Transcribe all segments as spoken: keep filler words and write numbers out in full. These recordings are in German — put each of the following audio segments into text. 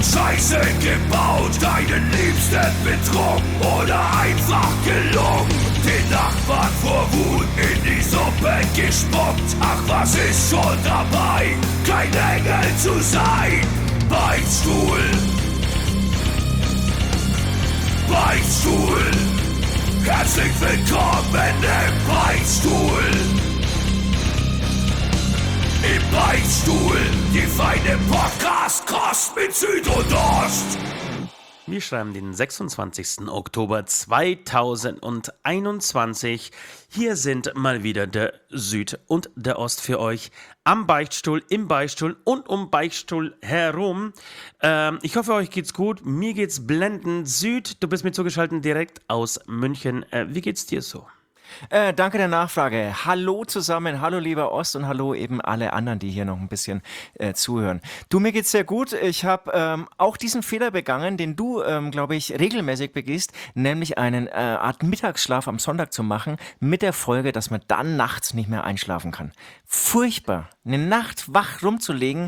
Scheiße gebaut, deinen Liebsten betrogen oder einfach gelungen. Den Nachbarn vor Wut in die Suppe gespuckt. Ach, was ist schon dabei, kein Engel zu sein? Beichtstuhl, Beichtstuhl, herzlich willkommen im Beichtstuhl. Im Beichtstuhl, die feine Podcast-Kost mit Süd und Ost. Wir schreiben den sechsundzwanzigsten Oktober zweitausendeinundzwanzig. Hier sind mal wieder der Süd und der Ost für euch am Beichtstuhl, im Beichtstuhl und um Beichtstuhl herum. Ähm, ich hoffe, euch geht's gut. Mir geht's blendend. Süd, du bist mir zugeschaltet direkt aus München. Äh, wie geht's dir so? Äh, danke der Nachfrage. Hallo zusammen, hallo lieber Ost und hallo eben alle anderen, die hier noch ein bisschen äh, zuhören. Du, mir geht's sehr gut. Ich habe ähm, auch diesen Fehler begangen, den du, ähm, glaube ich, regelmäßig begehst, nämlich einen äh, Art Mittagsschlaf am Sonntag zu machen, mit der Folge, dass man dann nachts nicht mehr einschlafen kann. Furchtbar, eine Nacht wach rumzulegen.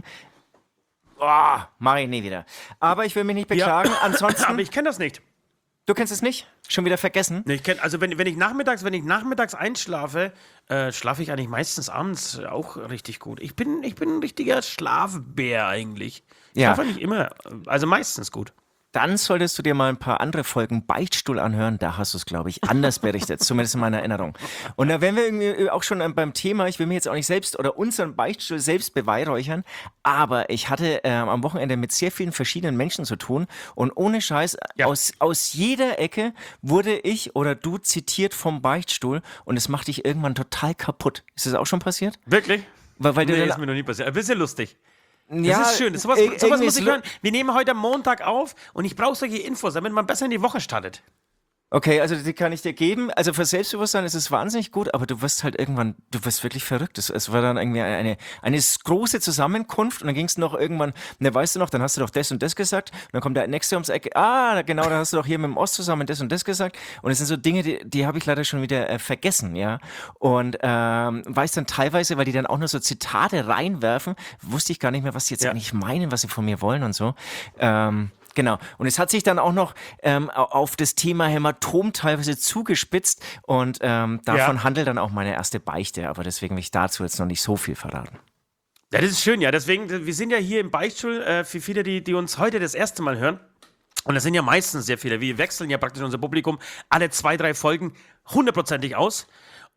Oh, mache ich nie wieder. Aber ich will mich nicht beklagen. Ja. Ansonsten. Aber ich kenne das nicht. Du kennst es nicht? Schon wieder vergessen? Nee, ich kenn, also wenn, wenn ich nachmittags, wenn ich nachmittags einschlafe, äh, schlafe ich eigentlich meistens abends auch richtig gut. Ich bin, ich bin ein richtiger Schlafbär eigentlich. Ich Ja. schlafe nicht immer, also meistens gut. Dann solltest du dir mal ein paar andere Folgen Beichtstuhl anhören. Da hast du es, glaube ich, anders berichtet, zumindest in meiner Erinnerung. Und da wären wir irgendwie auch schon beim Thema, ich will mich jetzt auch nicht selbst oder unseren Beichtstuhl selbst beweihräuchern, aber ich hatte äh, am Wochenende mit sehr vielen verschiedenen Menschen zu tun und ohne Scheiß, Ja. aus, aus jeder Ecke wurde ich oder du zitiert vom Beichtstuhl und es macht dich irgendwann total kaputt. Ist das auch schon passiert? Wirklich? Weil, weil Nee, du ist dann, mir noch nie passiert. Ein bisschen lustig. ja, Das ist schön. Sowas, ir- sowas irgendwie muss ich ist lu- hören. Wir nehmen heute am Montag auf und ich brauche solche Infos, damit man besser in die Woche startet. Okay, also die kann ich dir geben. Also für Selbstbewusstsein ist es wahnsinnig gut, aber du wirst halt irgendwann, du wirst wirklich verrückt. Es, es war dann irgendwie eine, eine große Zusammenkunft und dann ging es noch irgendwann, ne, weißt du noch, dann hast du doch das und das gesagt und dann kommt der nächste ums Ecke, ah, genau, da hast du doch hier mit dem Ost zusammen das und das gesagt und es sind so Dinge, die, die habe ich leider schon wieder äh, vergessen, ja. Und ähm, weiß dann teilweise, weil die dann auch nur so Zitate reinwerfen, wusste ich gar nicht mehr, was die jetzt Ja. eigentlich meinen, was sie von mir wollen und so. Ähm, Genau. Und es hat sich dann auch noch ähm, au- auf das Thema Hämatom teilweise zugespitzt und ähm, davon Ja. handelt dann auch meine erste Beichte. Aber deswegen will ich dazu jetzt noch nicht so viel verraten. Ja, das ist schön, ja. Deswegen, wir sind ja hier im Beichtstuhl äh, für viele, die, die uns heute das erste Mal hören. Und das sind ja meistens sehr viele. Wir wechseln ja praktisch unser Publikum alle zwei, drei Folgen hundertprozentig aus.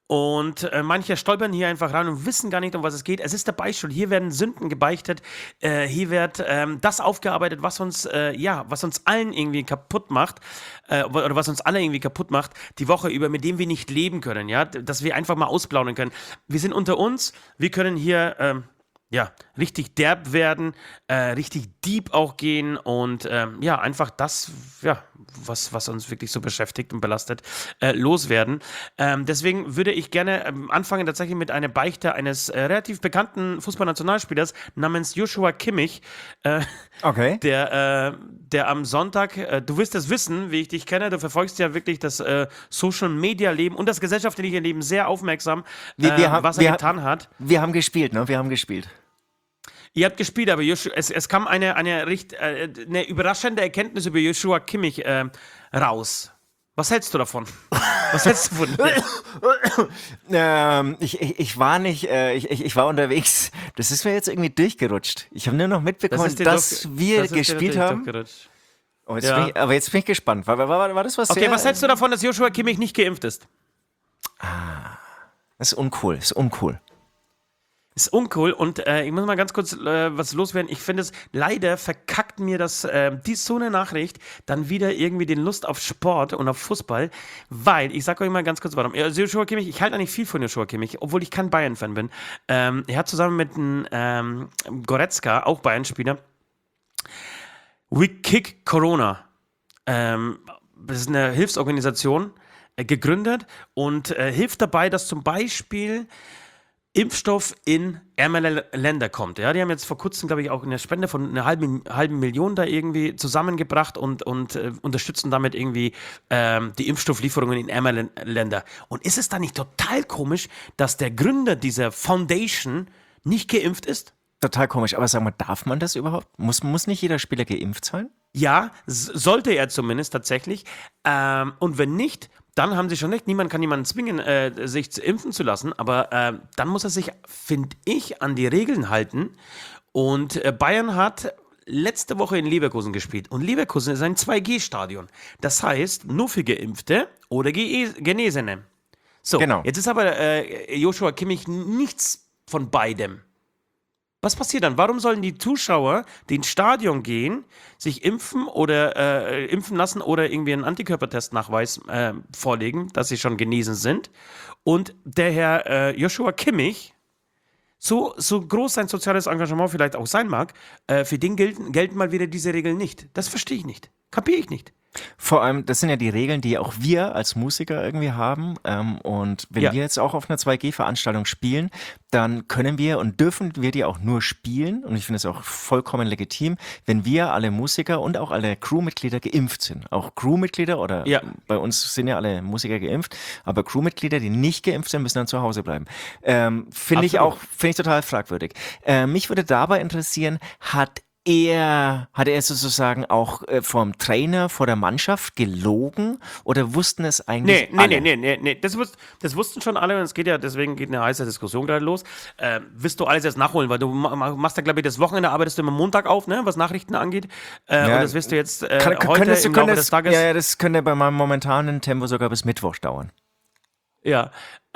Und äh, manche stolpern hier einfach rein und wissen gar nicht, um was es geht. Es ist der Beichtstuhl. Hier werden Sünden gebeichtet. Äh, hier wird ähm, das aufgearbeitet, was uns, äh, ja, was uns allen irgendwie kaputt macht. Äh, oder was uns alle irgendwie kaputt macht, die Woche über, mit dem wir nicht leben können. Ja, dass wir einfach mal ausplaudern können. Wir sind unter uns. Wir können hier, ähm, ja, richtig derb werden, äh, richtig deep auch gehen und ähm, ja, einfach das, ja, was, was uns wirklich so beschäftigt und belastet, äh, loswerden. Ähm, deswegen würde ich gerne ähm, anfangen tatsächlich mit einer Beichte eines äh, relativ bekannten Fußballnationalspielers namens Joshua Kimmich, äh, Okay. der, äh, der am Sonntag, äh, du wirst es wissen, wie ich dich kenne, du verfolgst ja wirklich das äh, Social-Media-Leben und das gesellschaftliche Leben sehr aufmerksam, Wir- äh, wir haben- was er wir- getan hat. Wir haben gespielt, ne? Wir haben gespielt. Ihr habt gespielt, aber Joshua, es, es kam eine, eine, richt, äh, eine überraschende Erkenntnis über Joshua Kimmich äh, raus. Was hältst du davon? Was hältst du von dem? Ähm, ich, ich, ich war nicht, äh, ich, ich ich war unterwegs. Das ist mir jetzt irgendwie durchgerutscht. Ich habe nur noch mitbekommen, dir dass durch- wir das ist dir gespielt natürlich haben. durchgerutscht. Oh, jetzt Ja. bin ich, aber jetzt bin ich gespannt. War, war, war, war das was Okay, sehr, was hältst du davon, dass Joshua Kimmich nicht geimpft ist? Das ist uncool, das ist uncool. Ist uncool und äh, ich muss mal ganz kurz äh, was loswerden. Ich finde es, leider verkackt mir das, äh, die so eine Nachricht dann wieder irgendwie den Lust auf Sport und auf Fußball, weil, ich sag euch mal ganz kurz warum. Also Joshua Kimmich, ich halte eigentlich viel von Joshua Kimmich, obwohl ich kein Bayern-Fan bin. Ähm, er hat zusammen mit einem ähm, Goretzka, auch Bayern-Spieler, We Kick Corona. Ähm, das ist eine Hilfsorganisation, äh, gegründet und äh, hilft dabei, dass zum Beispiel Impfstoff in ärmere Länder kommt. Ja, die haben jetzt vor kurzem, glaube ich, auch eine Spende von einer halben, halben Million da irgendwie zusammengebracht und, und äh, unterstützen damit irgendwie ähm, die Impfstofflieferungen in ärmere Länder. Und ist es da nicht total komisch, dass der Gründer dieser Foundation nicht geimpft ist? Total komisch. Aber sag mal, darf man das überhaupt? Muss, muss nicht jeder Spieler geimpft sein? Ja, s- sollte er zumindest tatsächlich. Ähm, und wenn nicht, dann haben sie schon recht. Niemand kann jemanden zwingen, äh, sich zu impfen zu lassen. Aber ähm, dann muss er sich, finde ich, an die Regeln halten. Und äh, Bayern hat letzte Woche in Leverkusen gespielt. Und Leverkusen ist ein zwei G Stadion. Das heißt, nur für Geimpfte oder Ge Genesene. So, Genau. jetzt ist aber äh, Joshua Kimmich nichts von beidem. Was passiert dann? Warum sollen die Zuschauer, die ins Stadion gehen, sich impfen oder äh, impfen lassen oder irgendwie einen Antikörpertestnachweis äh, vorlegen, dass sie schon genesen sind? Und der Herr äh, Joshua Kimmich, so, so groß sein soziales Engagement vielleicht auch sein mag, äh, für den gelten, gelten mal wieder diese Regeln nicht. Das verstehe ich nicht. Kapiere ich nicht. Vor allem, das sind ja die Regeln, die auch wir als Musiker irgendwie haben. Ähm, und wenn Ja. wir jetzt auch auf einer zwei G Veranstaltung spielen, dann können wir und dürfen wir die auch nur spielen. Und ich finde es auch vollkommen legitim, wenn wir alle Musiker und auch alle Crewmitglieder geimpft sind. Auch Crewmitglieder oder Ja. bei uns sind ja alle Musiker geimpft, aber Crewmitglieder, die nicht geimpft sind, müssen dann zu Hause bleiben. Ähm, finde ich Absolut. auch, finde ich total fragwürdig. Äh, mich würde dabei interessieren, hat er, hat er sozusagen auch äh, vom Trainer, vor der Mannschaft gelogen oder wussten es eigentlich Nee, nee, alle? nee, nee, nee, nee. Das, wus das wussten schon alle und es geht ja, deswegen geht eine heiße Diskussion gerade los. Äh, wirst du alles jetzt nachholen, weil du ma ma- machst ja, glaube ich, das Wochenende arbeitest du immer Montag auf, ne, was Nachrichten angeht. Äh, Ja, und das wirst du jetzt äh, Kann, kann, heute könntest du- im Laufe könntest- des Tages. ja, ja, das könnte bei meinem momentanen Tempo sogar bis Mittwoch dauern. Ja,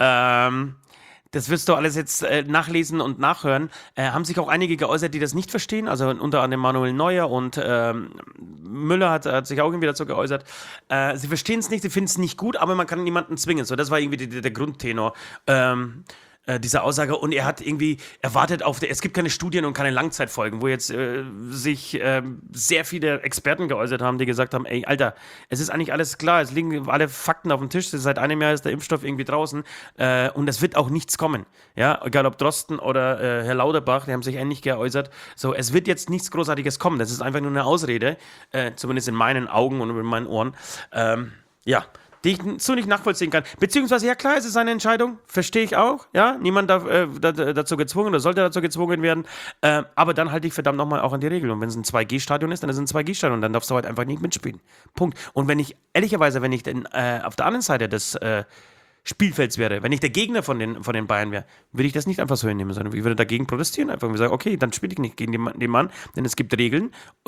ähm, das wirst du alles jetzt äh, nachlesen und nachhören. Äh, haben sich auch einige geäußert, die das nicht verstehen, also unter anderem Manuel Neuer und ähm, Müller hat, hat sich auch irgendwie dazu geäußert. Äh, sie verstehen es nicht, sie finden es nicht gut, aber man kann niemanden zwingen. So, das war irgendwie die, die, der Grundtenor. Ähm, äh, dieser Aussage und er hat irgendwie erwartet auf der, es gibt keine Studien und keine Langzeitfolgen, wo jetzt äh, sich äh, sehr viele Experten geäußert haben, die gesagt haben, ey, Alter, es ist eigentlich alles klar, es liegen alle Fakten auf dem Tisch, seit einem Jahr ist der Impfstoff irgendwie draußen äh, und es wird auch nichts kommen, ja, egal ob Drosten oder äh, Herr Lauterbach, die haben sich ähnlich geäußert, so, es wird jetzt nichts Großartiges kommen, das ist einfach nur eine Ausrede, äh, zumindest in meinen Augen und in meinen Ohren, ähm, ja, die ich so nicht nachvollziehen kann. Beziehungsweise, ja klar, es ist eine Entscheidung, verstehe ich auch, ja, niemand darf äh, da, dazu gezwungen oder sollte dazu gezwungen werden, äh, aber dann halte ich verdammt nochmal auch an die Regel und wenn es ein zwei G Stadion ist, dann ist es ein zwei G Stadion und dann darfst du halt einfach nicht mitspielen. Punkt. Und wenn ich, ehrlicherweise, wenn ich denn äh, auf der anderen Seite des äh, Spielfelds wäre, wenn ich der Gegner von den, von den Bayern wäre, würde ich das nicht einfach so hinnehmen, sondern ich würde dagegen protestieren, einfach und sagen, okay, dann spiele ich nicht gegen den, Mann- den Mann, denn es gibt Regeln, äh,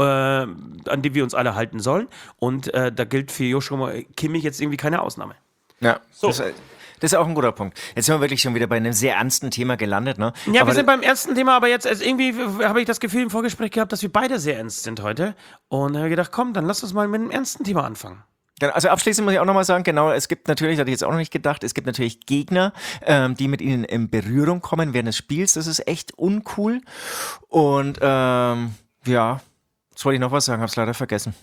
an die wir uns alle halten sollen und äh, da gilt für Joshua Kimmich jetzt irgendwie keine Ausnahme. Ja, das, das ist auch ein guter Punkt. Jetzt sind wir wirklich schon wieder bei einem sehr ernsten Thema gelandet, ne? Ja, Aber wir sind beim ersten Thema, aber jetzt also irgendwie habe ich das Gefühl im Vorgespräch gehabt, dass wir beide sehr ernst sind heute und habe gedacht, komm, dann lass uns mal mit einem ernsten Thema anfangen. Genau, also abschließend muss ich auch nochmal sagen, genau, es gibt natürlich, das hatte ich jetzt auch noch nicht gedacht, es gibt natürlich Gegner, ähm, die mit ihnen in Berührung kommen während des Spiels. Das ist echt uncool. Und ähm, ja, jetzt wollte ich noch was sagen, hab's leider vergessen.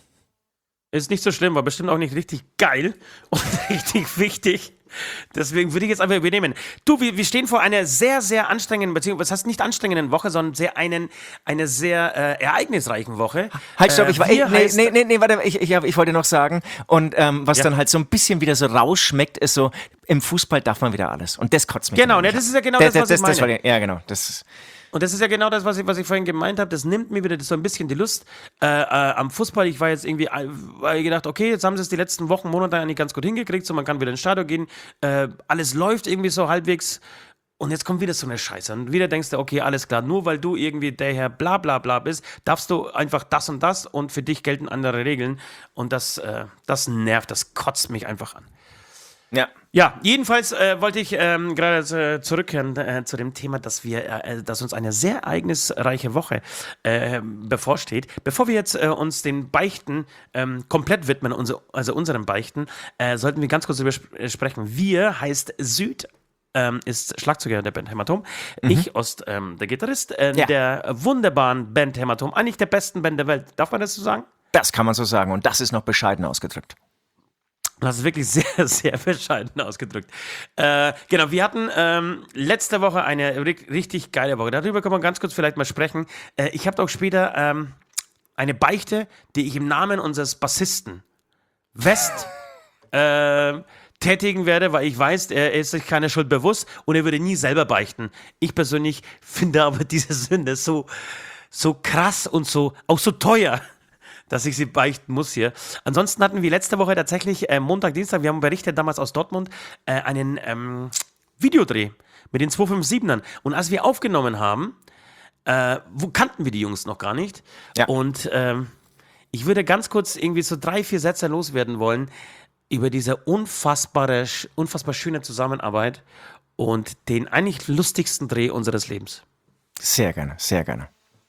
Ist nicht so schlimm, war bestimmt auch nicht richtig geil und richtig wichtig. Deswegen würde ich jetzt einfach übernehmen. Du, wir, wir stehen vor einer sehr, sehr anstrengenden, beziehungsweise, was heißt nicht anstrengenden Woche, sondern sehr einen, eine sehr äh, ereignisreichen Woche. Halt, stopp, Äh, ich, war, wir ey, nee, heißt- nee, nee, nee, warte, ich, ich, hab- ich wollte noch sagen, und ähm, was Ja. dann halt so ein bisschen wieder so rausschmeckt, ist so, im Fußball darf man wieder alles. Und das kotzt mich Genau, dann ne, nicht das ab. ist ja genau Da- das, was ich meine. wollte ich- Ja, genau, das ist... Und das ist ja genau das, was ich, was ich vorhin gemeint habe. Das nimmt mir wieder so ein bisschen die Lust äh, äh, am Fußball. Ich war jetzt irgendwie äh, war ich gedacht, okay, jetzt haben sie es die letzten Wochen, Monate eigentlich ganz gut hingekriegt. So, man kann wieder ins Stadion gehen. Äh, alles läuft irgendwie so halbwegs. Und jetzt kommt wieder so eine Scheiße. Und wieder denkst du, okay, alles klar, nur weil du irgendwie der Herr bla bla bla bist, darfst du einfach das und das und für dich gelten andere Regeln. Und das, äh, das nervt, das kotzt mich einfach an. Ja. Ja, jedenfalls äh, wollte ich ähm, gerade äh, zurückkehren äh, zu dem Thema, dass wir, äh, dass uns eine sehr ereignisreiche Woche äh, bevorsteht. Bevor wir jetzt äh, uns den Beichten ähm, komplett widmen, unser, also unseren Beichten, äh, sollten wir ganz kurz darüber sp- sprechen. Wir heißt Süd. Ähm, ist Schlagzeuger der Band Hämatom. Ich, Ost, ähm, der Gitarrist äh, Ja. der wunderbaren Band Hämatom. Eigentlich der besten Band der Welt. Darf man das so sagen? Das kann man so sagen. Und das ist noch bescheiden ausgedrückt. Das ist wirklich sehr, sehr bescheiden ausgedrückt. Äh, genau, wir hatten ähm, letzte Woche eine ri- richtig geile Woche. Darüber können wir ganz kurz vielleicht mal sprechen. Äh, ich habe auch später ähm, eine Beichte, die ich im Namen unseres Bassisten West, äh, tätigen werde, weil ich weiß, er ist sich keiner Schuld bewusst und er würde nie selber beichten. Ich persönlich finde aber diese Sünde so, so krass und so auch so teuer, dass ich sie beichten muss hier. Ansonsten hatten wir letzte Woche tatsächlich äh, Montag, Dienstag, wir haben berichtet damals aus Dortmund, äh, einen ähm, Videodreh mit den zwei fünf siebenern. Und als wir aufgenommen haben, äh, wo kannten wir die Jungs noch gar nicht. Ja. Und ähm, ich würde ganz kurz irgendwie so drei, vier Sätze loswerden wollen über diese unfassbare, unfassbar schöne Zusammenarbeit und den eigentlich lustigsten Dreh unseres Lebens. Sehr gerne, sehr gerne.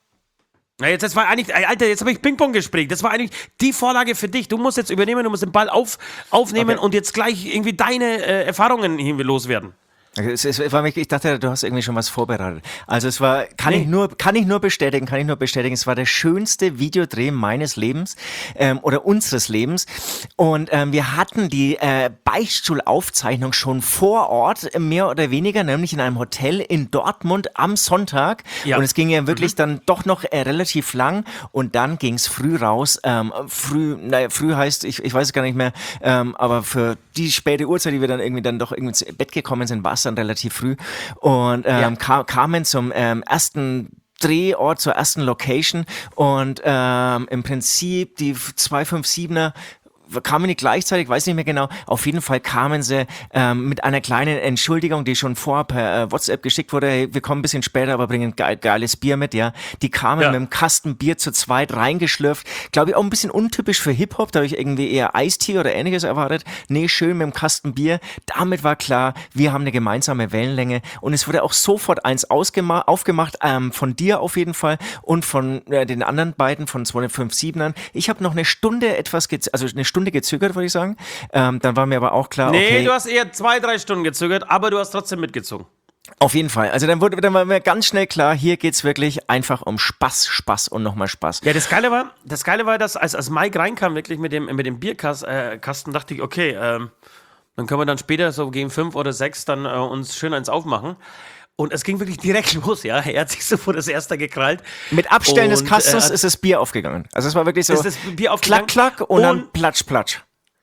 Na, jetzt, das war eigentlich, Alter, jetzt habe ich Ping-Pong gespielt. Das war eigentlich die Vorlage für dich. Du musst jetzt übernehmen, du musst den Ball auf, aufnehmen Okay. und jetzt gleich irgendwie deine äh, Erfahrungen irgendwie loswerden. Es, es war mich, ich dachte, du hast irgendwie schon was vorbereitet. Also es war, kann Nee. ich nur, kann ich nur bestätigen, kann ich nur bestätigen, es war der schönste Videodreh meines Lebens ähm, oder unseres Lebens. Und ähm, wir hatten die äh, Beichtstuhlaufzeichnung schon vor Ort, mehr oder weniger, nämlich in einem Hotel in Dortmund am Sonntag. Ja. Und es ging ja wirklich dann doch noch äh, relativ lang. Und dann ging es früh raus. Ähm, früh, naja, früh heißt, ich, ich weiß es gar nicht mehr, ähm, aber für die späte Uhrzeit, die wir dann irgendwie dann doch irgendwie ins Bett gekommen sind, war es dann relativ früh und ähm, Ja. kam, kamen zum ähm, ersten Drehort, zur ersten Location und ähm, im Prinzip die zwei fünf siebener kamen nicht gleichzeitig, weiß nicht mehr genau. Auf jeden Fall kamen sie ähm, mit einer kleinen Entschuldigung, die schon vorher per äh, WhatsApp geschickt wurde. Hey, wir kommen ein bisschen später, aber bringen ge geiles Bier mit, ja. Die kamen Ja. mit einem Kasten Bier zu zweit reingeschlürft. Glaube ich auch ein bisschen untypisch für Hip-Hop. Da habe ich irgendwie eher Eistee oder ähnliches erwartet. Nee, schön mit dem Kasten Bier. Damit war klar, wir haben eine gemeinsame Wellenlänge. Und es wurde auch sofort eins ausgema- aufgemacht, ähm, von dir auf jeden Fall und von äh, den anderen beiden, von zwei fünf siebenern. Ich habe noch eine Stunde etwas, gez- also eine Stunde gezögert, würde ich sagen. Ähm, dann war mir aber auch klar, Nee, okay, du hast eher zwei, drei Stunden gezögert, aber du hast trotzdem mitgezogen. auf jeden Fall. Also dann wurde dann war mir ganz schnell klar, hier geht's wirklich einfach um Spaß, Spaß und nochmal Spaß. Ja, das Geile war, das Geile war, dass als, als Mike reinkam, wirklich mit dem, mit dem Bierkasten, äh, Kasten, dachte ich, okay, ähm, dann können wir dann später so gegen fünf oder sechs dann äh, uns schön eins aufmachen. Und es ging wirklich direkt los, ja. Er hat sich sofort das erste gekrallt. Mit Abstellen des Und, Kastens äh, ist das Bier aufgegangen. Also es war wirklich so ist das Bier aufgegangen. klack, klack und, Und- dann platsch, platsch.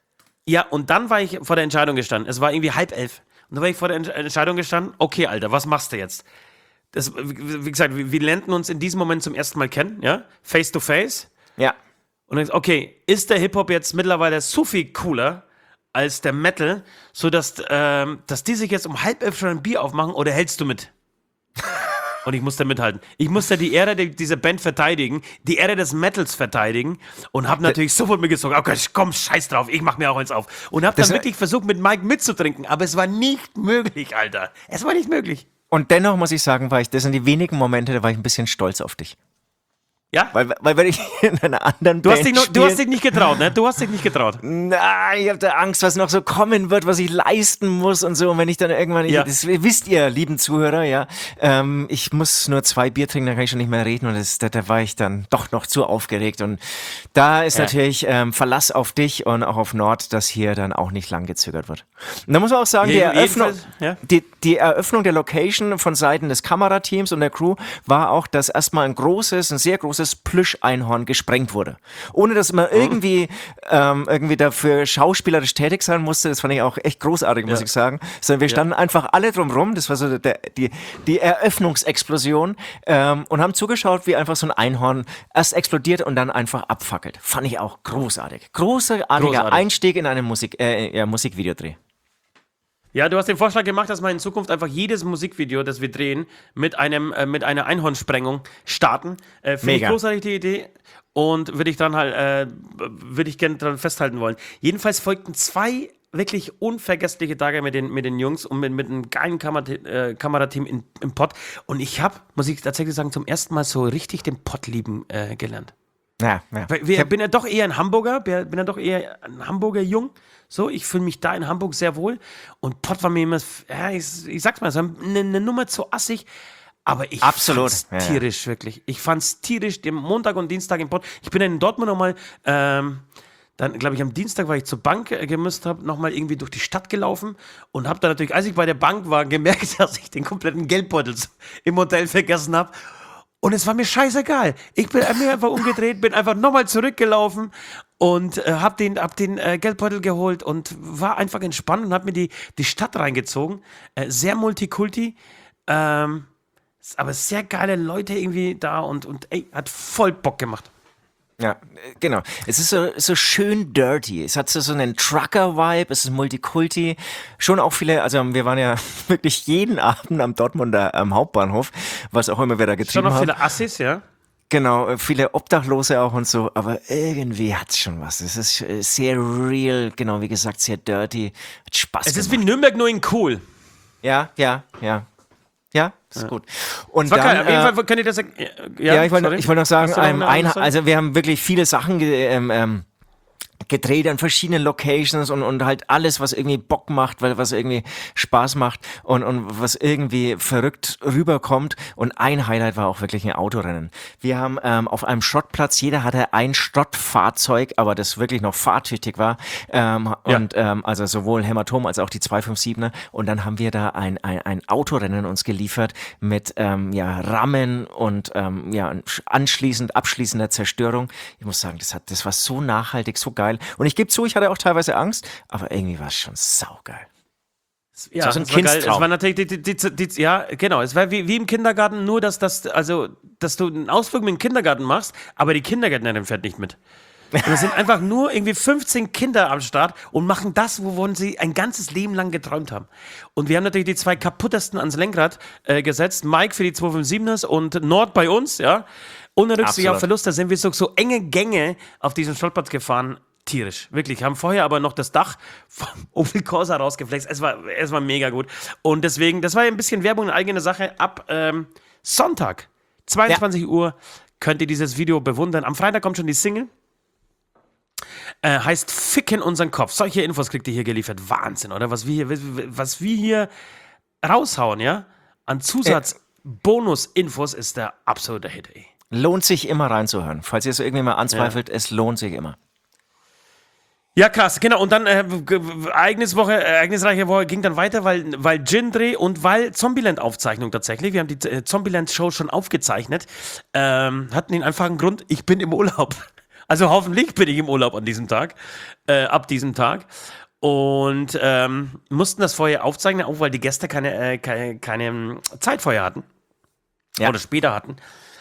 Ja, und dann war ich vor der Entscheidung gestanden. Es war irgendwie halb elf. Und dann war ich vor der Ent- Entscheidung gestanden, okay, Alter, was machst du jetzt? Das, wie wie gesagt, wir wir lernten uns in diesem Moment zum ersten Mal kennen, ja, face to face. Ja. Und dann, okay, ist der Hip-Hop jetzt mittlerweile so viel cooler als der Metal, sodass ähm, dass die sich jetzt um halb elf schon ein Bier aufmachen oder hältst du mit? Und ich musste mithalten. Ich musste die Ehre der, dieser Band verteidigen, die Ehre des Metals verteidigen und habe natürlich sofort mitgezogen. Okay, komm, scheiß drauf, ich mach mir auch eins auf. Und habe dann Das- wirklich versucht, mit Mike mitzutrinken, aber es war nicht möglich, Alter. Es war nicht möglich. Und dennoch muss ich sagen, war ich, das sind die wenigen Momente, da war ich ein bisschen stolz auf dich. Ja? Weil, weil wenn ich in einer anderen Du hast, Band dich noch, du spiele- hast dich nicht getraut, ne? Du hast dich nicht getraut. Na, ich habe da Angst, was noch so kommen wird, was ich leisten muss und so. Und wenn ich dann irgendwann, Ja. ich, das wisst ihr, lieben Zuhörer, ja, ähm, ich muss nur zwei Bier trinken, dann kann ich schon nicht mehr reden. Und das, da, da war ich dann doch noch zu aufgeregt. Und da ist Ja. natürlich ähm, Verlass auf dich und auch auf Nord, dass hier dann auch nicht lang gezögert wird. Und da muss man auch sagen, die Je- Eröffnung, jedenfalls, ja. die, die Eröffnung der Location von Seiten des Kamerateams und der Crew war auch, dass erstmal ein großes, ein sehr großes Plüsch-Einhorn gesprengt wurde. Ohne dass man irgendwie, ähm, irgendwie dafür schauspielerisch tätig sein musste. Das fand ich auch echt großartig, muss Ja. ich sagen. Sondern wir standen einfach alle drumrum. Das war so der, die, die Eröffnungsexplosion ähm, und haben zugeschaut, wie einfach so ein Einhorn erst explodiert und dann einfach abfackelt. Fand ich auch großartig. Großartiger Großartig. Einstieg in einen Musik, äh, ja, Musikvideodreh. Ja, du hast den Vorschlag gemacht, dass wir in Zukunft einfach jedes Musikvideo, das wir drehen, mit einem äh, mit einer Einhornsprengung starten. Äh, Finde ich Mega. großartig die Idee und würde ich dann halt äh, würde ich gerne dran festhalten wollen. Jedenfalls folgten zwei wirklich unvergessliche Tage mit den, mit den Jungs und mit, mit einem geilen Kamer äh, Kamerateam in, im Pott. Und ich habe, muss ich tatsächlich sagen, zum ersten Mal so richtig den Pott lieben äh, gelernt. Ja, ja. Weil wir, bin ja doch eher ein Hamburger, bin ja doch eher ein Hamburger Jung. So, ich fühle mich da in Hamburg sehr wohl. Und Pott war mir immer, ja, ich, ich sag's mal, so eine, eine Nummer zu assig. Aber ich Absolut. fand's Ja, ja. tierisch, wirklich. Ich fand's tierisch, den Montag und Dienstag im Pott. Ich bin dann in Dortmund nochmal, ähm, dann glaube ich am Dienstag, weil ich zur Bank äh, gemüsst habe, nochmal irgendwie durch die Stadt gelaufen und habe dann natürlich, als ich bei der Bank war, gemerkt, dass ich den kompletten Geldbeutel im Hotel vergessen habe. Und es war mir scheißegal. Ich bin mir einfach umgedreht, bin einfach nochmal zurückgelaufen und äh, hab den, hab den äh, Geldbeutel geholt und war einfach entspannt und hab mir die, die Stadt reingezogen. Äh, sehr Multikulti, ähm, aber sehr geile Leute irgendwie da und, und ey, hat voll Bock gemacht. Ja, äh, genau. Es ist so, so schön dirty. Es hat so, so einen Trucker-Vibe, es ist Multikulti. Schon auch viele, also wir waren ja wirklich jeden Abend am Dortmunder am Hauptbahnhof, was auch immer wir da Schon getrieben noch haben. viele Assis, ja? Genau, äh, viele Obdachlose auch und so, aber irgendwie hat's schon was. Es ist äh, sehr real, genau wie gesagt, sehr dirty. Hat Spaß Es ist gemacht. wie Nürnberg, nur in cool. Ja, ja, ja. Ja, ist gut. Und Das war dann, geil. Auf jeden äh, Fall könnt ihr das. Äh, ja, ja, ich wollte sorry. ich wollte noch sagen, Hast du noch ähm, eine ein, Aussage? also wir haben wirklich viele Sachen ge ähm, ähm, gedreht an verschiedenen Locations und, und halt alles, was irgendwie Bock macht, weil was irgendwie Spaß macht und, und was irgendwie verrückt rüberkommt. Und ein Highlight war auch wirklich ein Autorennen. Wir haben ähm, auf einem Schrottplatz, jeder hatte ein Schrottfahrzeug, aber das wirklich noch fahrtüchtig war. Ähm, Ja. Und ähm, also sowohl Hämatom als auch die zwei fünf siebener. Und dann haben wir da ein, ein, ein Autorennen uns geliefert mit ähm, ja, Rammen und ähm, ja, anschließend abschließender Zerstörung. Ich muss sagen, das, hat, das war so nachhaltig, so geil. Und ich gebe zu, ich hatte auch teilweise Angst, aber irgendwie war es schon saugeil. Ja, Das ist ein es war geil. Es Kindstraum. war natürlich, die, die, die, die, ja, genau. Es war wie, wie im Kindergarten, nur dass das, also, dass du einen Ausflug mit dem Kindergarten machst, aber die Kindergärtnerin fährt nicht mit. Und es sind einfach nur irgendwie fünfzehn Kinder am Start und machen das, wovon sie ein ganzes Leben lang geträumt haben. Und wir haben natürlich die zwei kaputtesten ans Lenkrad äh, gesetzt. Mike für die zwei fünf siebeners und Nord bei uns, ja. Ohne Rücksicht Absolut. auf Verlust, da sind wir so, so enge Gänge auf diesem Stolperplatz gefahren. Tierisch, wirklich. Haben vorher aber noch das Dach vom Opel Corsa rausgeflext. Es war, es war mega gut. Und deswegen, das war ja ein bisschen Werbung in eigener Sache. Ab ähm, Sonntag, zweiundzwanzig Uhr, könnt ihr dieses Video bewundern. Am Freitag kommt schon die Single. Äh, heißt Ficken unseren Kopf. Solche Infos kriegt ihr hier geliefert. Wahnsinn, oder? Was wir hier, was wir hier raushauen, ja? An Zusatz-Bonus-Infos ist der absolute Hit, ey. Lohnt sich immer reinzuhören. Falls ihr es irgendwie mal anzweifelt, es lohnt sich immer. Ja, krass, genau. Und dann äh, g- Ereigniswoche, ereignisreiche Woche ging dann weiter, weil, weil Gin-Dreh und weil Zombieland-Aufzeichnung tatsächlich. Wir haben die äh, Zombieland-Show schon aufgezeichnet. Ähm, hatten den einfachen Grund, ich bin im Urlaub. Also hoffentlich bin ich im Urlaub an diesem Tag, äh, ab diesem Tag. Und ähm, mussten das vorher aufzeichnen, auch weil die Gäste keine, äh, keine, keine ähm, Zeit vorher hatten. Ja. Oder später hatten.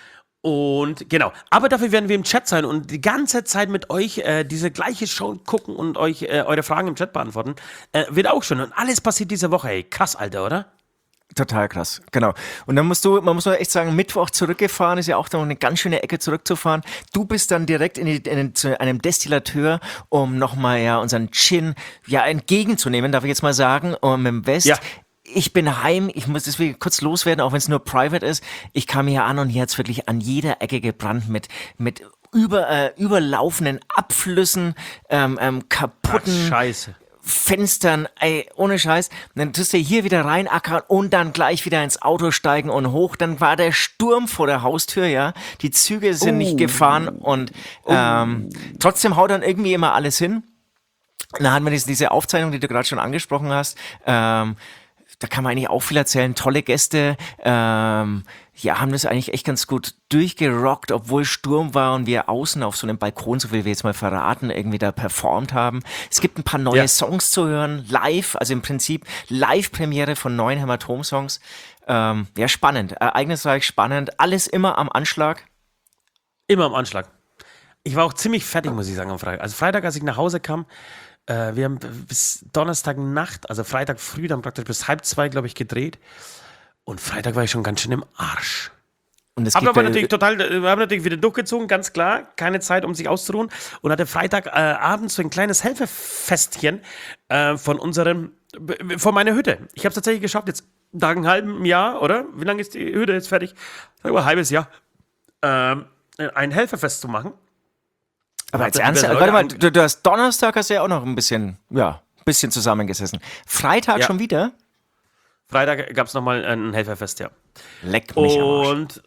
Und genau, aber dafür werden wir im Chat sein und die ganze Zeit mit euch äh, diese gleiche Show gucken und euch äh, eure Fragen im Chat beantworten. Äh, wird auch schon. Und alles passiert diese Woche, ey. Krass, Alter, oder? Total krass, genau. Und dann musst du, man muss doch echt sagen, Mittwoch zurückgefahren, ist ja auch noch eine ganz schöne Ecke zurückzufahren. Du bist dann direkt in, die, in zu einem Destillateur, um nochmal ja unseren Gin ja entgegenzunehmen, darf ich jetzt mal sagen, um im West. Ja. Ich bin heim, ich muss deswegen kurz loswerden, auch wenn es nur private ist. Ich kam hier an und hier hat's wirklich an jeder Ecke gebrannt mit, mit über, äh, überlaufenden Abflüssen, ähm, ähm, kaputten Ach, Scheiße. Fenstern, ey, ohne Scheiß. Dann tust du hier wieder reinackern und dann gleich wieder ins Auto steigen und hoch. Dann war der Sturm vor der Haustür, ja. Die Züge sind Oh. nicht gefahren und ähm, trotzdem haut dann irgendwie immer alles hin. Und dann hatten wir diese, diese Aufzeichnung, die du gerade schon angesprochen hast. Ähm, da kann man eigentlich auch viel erzählen. Tolle Gäste, ähm, ja, haben das eigentlich echt ganz gut durchgerockt, obwohl Sturm war und wir außen auf so einem Balkon, so wie wir jetzt mal verraten, irgendwie da performt haben. Es gibt ein paar neue Ja. Songs zu hören, live, also im Prinzip Live-Premiere von neuen Hämatom-Songs. Ähm, ja, spannend, ereignisreich, spannend, alles immer am Anschlag. Immer am Anschlag. Ich war auch ziemlich fertig, muss ich sagen, am Freitag. Also Freitag, als ich nach Hause kam, äh, wir haben bis Donnerstagnacht, also Freitag früh, dann praktisch bis halb zwei, glaube ich, gedreht. Und Freitag war ich schon ganz schön im Arsch. Und es Aber gibt aber ja- natürlich total, wir haben natürlich wieder durchgezogen, ganz klar. Keine Zeit, um sich auszuruhen. Und hatte Freitagabend äh, abends so ein kleines Helferfestchen äh, von unserem, b- von meiner Hütte. Ich habe es tatsächlich geschafft, jetzt nach einem halben Jahr, oder? Wie lange ist die Hütte jetzt fertig? Sag mal, ein halbes Jahr. Ähm, ein Helferfest zu machen. Aber Habt jetzt ihr ernst, diverse warte mal, Leute du, du hast Donnerstag hast du ja auch noch ein bisschen, ja, ein bisschen zusammengesessen. Freitag Ja. schon wieder? Freitag gab es nochmal ein Helferfest, ja. Leck mich am Arsch. Und,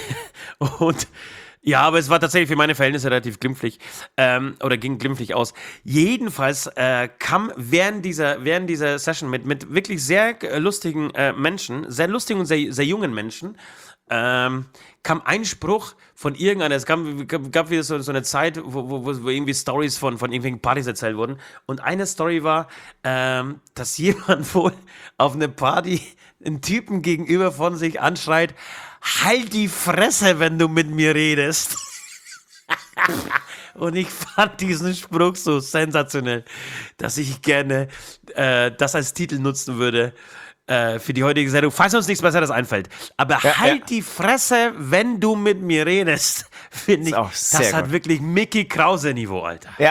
und ja, aber es war tatsächlich für meine Verhältnisse relativ glimpflich ähm, oder ging glimpflich aus. Jedenfalls äh, kam während dieser, während dieser Session mit, mit wirklich sehr äh, lustigen äh, Menschen, sehr lustigen und sehr, sehr jungen Menschen, ähm, kam ein Spruch von irgendeiner, es gab, gab wieder so, so eine Zeit, wo, wo, wo irgendwie Stories von, von irgendwelchen Partys erzählt wurden. Und eine Story war, ähm, dass jemand wohl auf eine Party einen Typen gegenüber von sich anschreit, halt die Fresse, wenn du mit mir redest. Und ich fand diesen Spruch so sensationell, dass ich gerne äh, das als Titel nutzen würde äh, für die heutige Sendung, falls uns nichts Besseres einfällt. Aber ja, halt ja. die Fresse, wenn du mit mir redest, finde ich, auch sehr das hat gut. wirklich Mickey Krause-Niveau, Alter. Ja.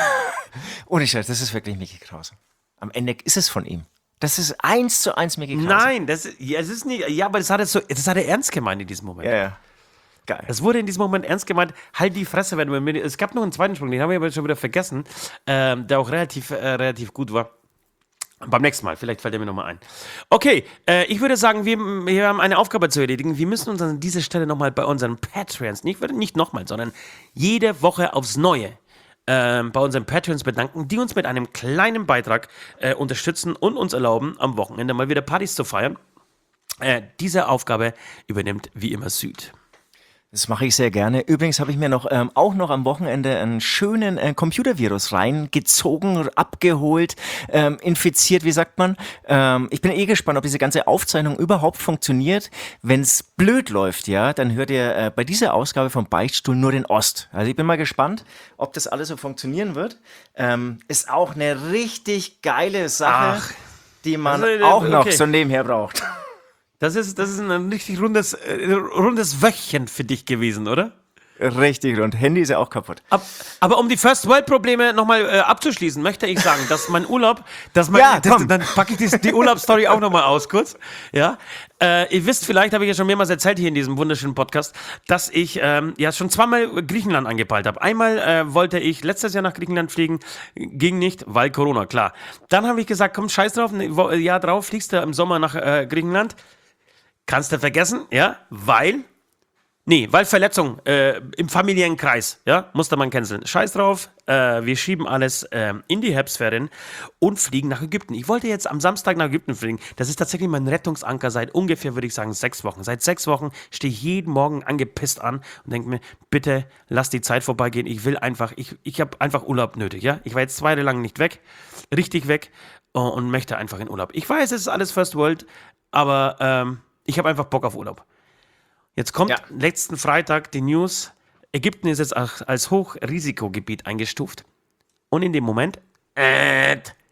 Ohne Scheiß, das ist wirklich Mickey Krause. Am Ende ist es von ihm. Das ist eins zu eins Mickey Krause. Nein, das, ja, es ist nicht, ja, aber das hat er so, das hat er ernst gemeint in diesem Moment. Ja, ja. Geil. Es wurde in diesem Moment ernst gemeint, halt die Fresse, wenn du mit mir. Es gab noch einen zweiten Sprung, den habe ich aber schon wieder vergessen, ähm, der auch relativ, äh, relativ gut war. Beim nächsten Mal, vielleicht fällt er mir nochmal ein. Okay, äh, ich würde sagen, wir, wir haben eine Aufgabe zu erledigen. Wir müssen uns an dieser Stelle nochmal bei unseren Patreons, nicht, nicht nochmal, sondern jede Woche aufs Neue ähm, bei unseren Patreons bedanken, die uns mit einem kleinen Beitrag äh, unterstützen und uns erlauben, am Wochenende mal wieder Partys zu feiern. Äh, diese Aufgabe übernimmt wie immer Süd. Das mache ich sehr gerne. Übrigens habe ich mir noch ähm, auch noch am Wochenende einen schönen äh, Computervirus reingezogen, abgeholt, ähm, infiziert, wie sagt man. Ähm, ich bin eh gespannt, ob diese ganze Aufzeichnung überhaupt funktioniert. Wenn es blöd läuft, ja, dann hört ihr äh, bei dieser Ausgabe vom Beichtstuhl nur den Ost. Also ich bin mal gespannt, ob das alles so funktionieren wird. Ähm, ist auch eine richtig geile Sache, Ach. die man Also, äh, auch noch okay. so nebenher braucht. Das ist, das ist ein richtig rundes, äh, rundes Wöchchen für dich gewesen, oder? Richtig rund. Handy ist ja auch kaputt. Ab, aber um die First-World-Probleme nochmal äh, abzuschließen, möchte ich sagen, dass mein Urlaub, dass mein, Ja, das, komm. dann packe ich die, die Urlaubsstory auch nochmal aus kurz. Ja, äh, ihr wisst vielleicht, habe ich ja schon mehrmals erzählt hier in diesem wunderschönen Podcast, dass ich ähm, ja schon zweimal Griechenland angepeilt habe. Einmal äh, wollte ich letztes Jahr nach Griechenland fliegen, ging nicht, weil Corona, klar. Dann habe ich gesagt, komm, scheiß drauf, ein Jahr drauf fliegst du im Sommer nach äh, Griechenland. Kannst du vergessen, ja, weil, nee, weil Verletzung äh, im familiären Kreis, ja, musste man canceln. Scheiß drauf, äh, wir schieben alles äh, in die Herbstferien und fliegen nach Ägypten. Ich wollte jetzt am Samstag nach Ägypten fliegen. Das ist tatsächlich mein Rettungsanker seit ungefähr, würde ich sagen, sechs Wochen. Seit sechs Wochen stehe ich jeden Morgen angepisst an und denke mir, bitte lass die Zeit vorbeigehen. Ich will einfach, ich, ich habe einfach Urlaub nötig, ja. Ich war jetzt zwei Jahre lang nicht weg, richtig weg uh, und möchte einfach in Urlaub. Ich weiß, es ist alles First World, aber ähm, ich habe einfach Bock auf Urlaub. Jetzt kommt Ja. letzten Freitag die News, Ägypten ist jetzt als Hochrisikogebiet eingestuft. Und in dem Moment äh,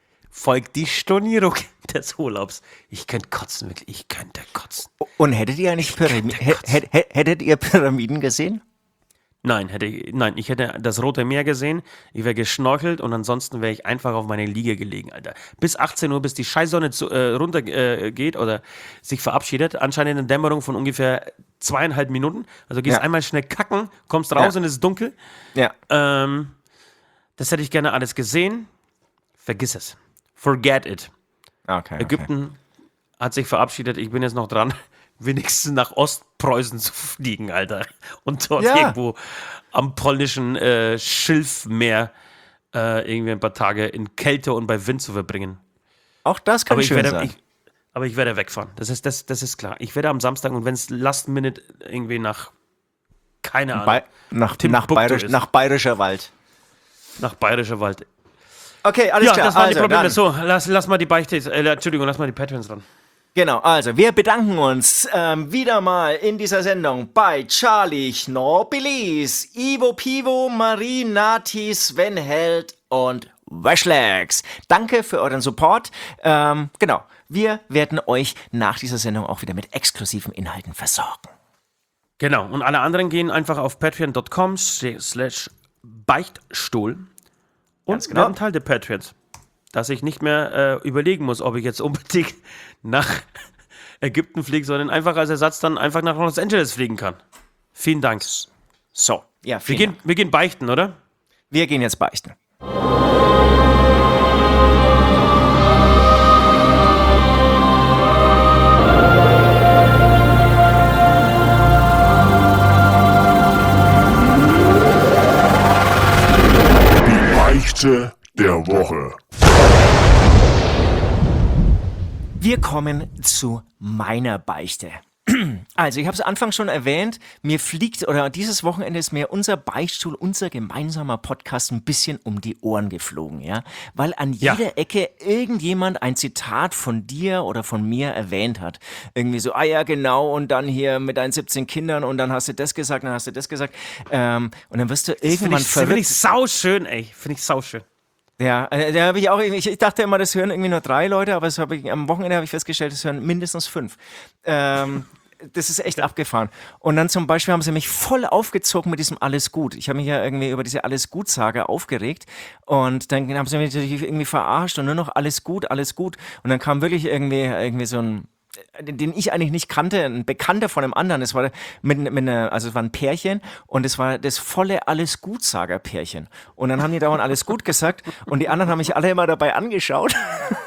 folgt die Stornierung des Urlaubs. Ich könnte kotzen, wirklich. Ich könnte kotzen. Und hättet ihr eigentlich Pyramiden, hättet ihr Pyramiden gesehen? Nein, hätte ich, nein, ich hätte das Rote Meer gesehen, ich wäre geschnorchelt und ansonsten wäre ich einfach auf meine Liege gelegen, Alter. Bis achtzehn Uhr, bis die Scheißsonne zu, äh, runter äh, geht oder sich verabschiedet. Anscheinend eine Dämmerung von ungefähr zweieinhalb Minuten. Also gehst Ja. einmal schnell kacken, kommst raus Ja. und es ist dunkel. Ja. Ähm, das hätte ich gerne alles gesehen. Vergiss es. Forget it. Okay, okay. Ägypten hat sich verabschiedet. Ich bin jetzt noch dran, wenigstens nach Ostpreußen zu fliegen, Alter. Und dort Ja. irgendwo am polnischen äh, Schilfmeer äh, irgendwie ein paar Tage in Kälte und bei Wind zu verbringen. Auch das kann Aber ich, schön werde, sein. ich, aber ich werde wegfahren. Das ist, das, das ist klar. Ich werde am Samstag und wenn es Last Minute irgendwie nach, keine Ahnung, Bei, nach, Timbuktu nach, Bayerisch, ist. nach Bayerischer Wald. nach Bayerischer Wald. Okay, alles Ja, klar. das waren also, die Probleme. dann- So, lass, lass mal die Beichte, äh, Entschuldigung, lass mal die Patrons dran. Genau, also wir bedanken uns ähm, wieder mal in dieser Sendung bei Charlie Schnorpilis, Ivo Pivo, Marie Nati, Sven Held und Washlegs. Danke für euren Support. Ähm, genau, wir werden euch nach dieser Sendung auch wieder mit exklusiven Inhalten versorgen. Genau, und alle anderen gehen einfach auf patreon dot com slash Beichtstuhl Ganz und genau. werden Teil der Patreons. Dass ich nicht mehr äh, überlegen muss, ob ich jetzt unbedingt nach Ägypten fliege, sondern einfach als Ersatz dann einfach nach Los Angeles fliegen kann. Vielen Dank. So, Ja, wir vielen gehen, Dank. wir gehen beichten, oder? Wir gehen jetzt beichten. Die Beichte der Woche. Wir kommen zu meiner Beichte. Also, ich habe es anfangs schon erwähnt, mir fliegt, oder dieses Wochenende ist mir unser Beichtstuhl, unser gemeinsamer Podcast ein bisschen um die Ohren geflogen, ja? Weil an Ja. jeder Ecke irgendjemand ein Zitat von dir oder von mir erwähnt hat. Irgendwie so, ah ja, genau, und dann hier mit deinen siebzehn Kindern und dann hast du das gesagt, dann hast du das gesagt. Ähm, und dann wirst du Finde irgendwann ich, find verrückt. ich sauschön, ey. Finde ich sauschön. Ja, äh, da habe ich auch, ich, ich dachte immer, das hören irgendwie nur drei Leute, aber das hab ich, am Wochenende habe ich festgestellt, das hören mindestens fünf. Ähm, das ist echt abgefahren. Und dann zum Beispiel haben sie mich voll aufgezogen mit diesem Alles gut. Ich habe mich ja irgendwie über diese Alles gut-Sage aufgeregt und dann haben sie mich natürlich irgendwie verarscht und nur noch Alles gut, alles gut. Und dann kam wirklich irgendwie, irgendwie so ein, den ich eigentlich nicht kannte, ein Bekannter von einem anderen. Es war mit, mit einer, also es war ein Pärchen und es war das volle Alles Gut-Sager-Pärchen. Und dann haben die dauernd Alles gut gesagt und die anderen haben mich alle immer dabei angeschaut.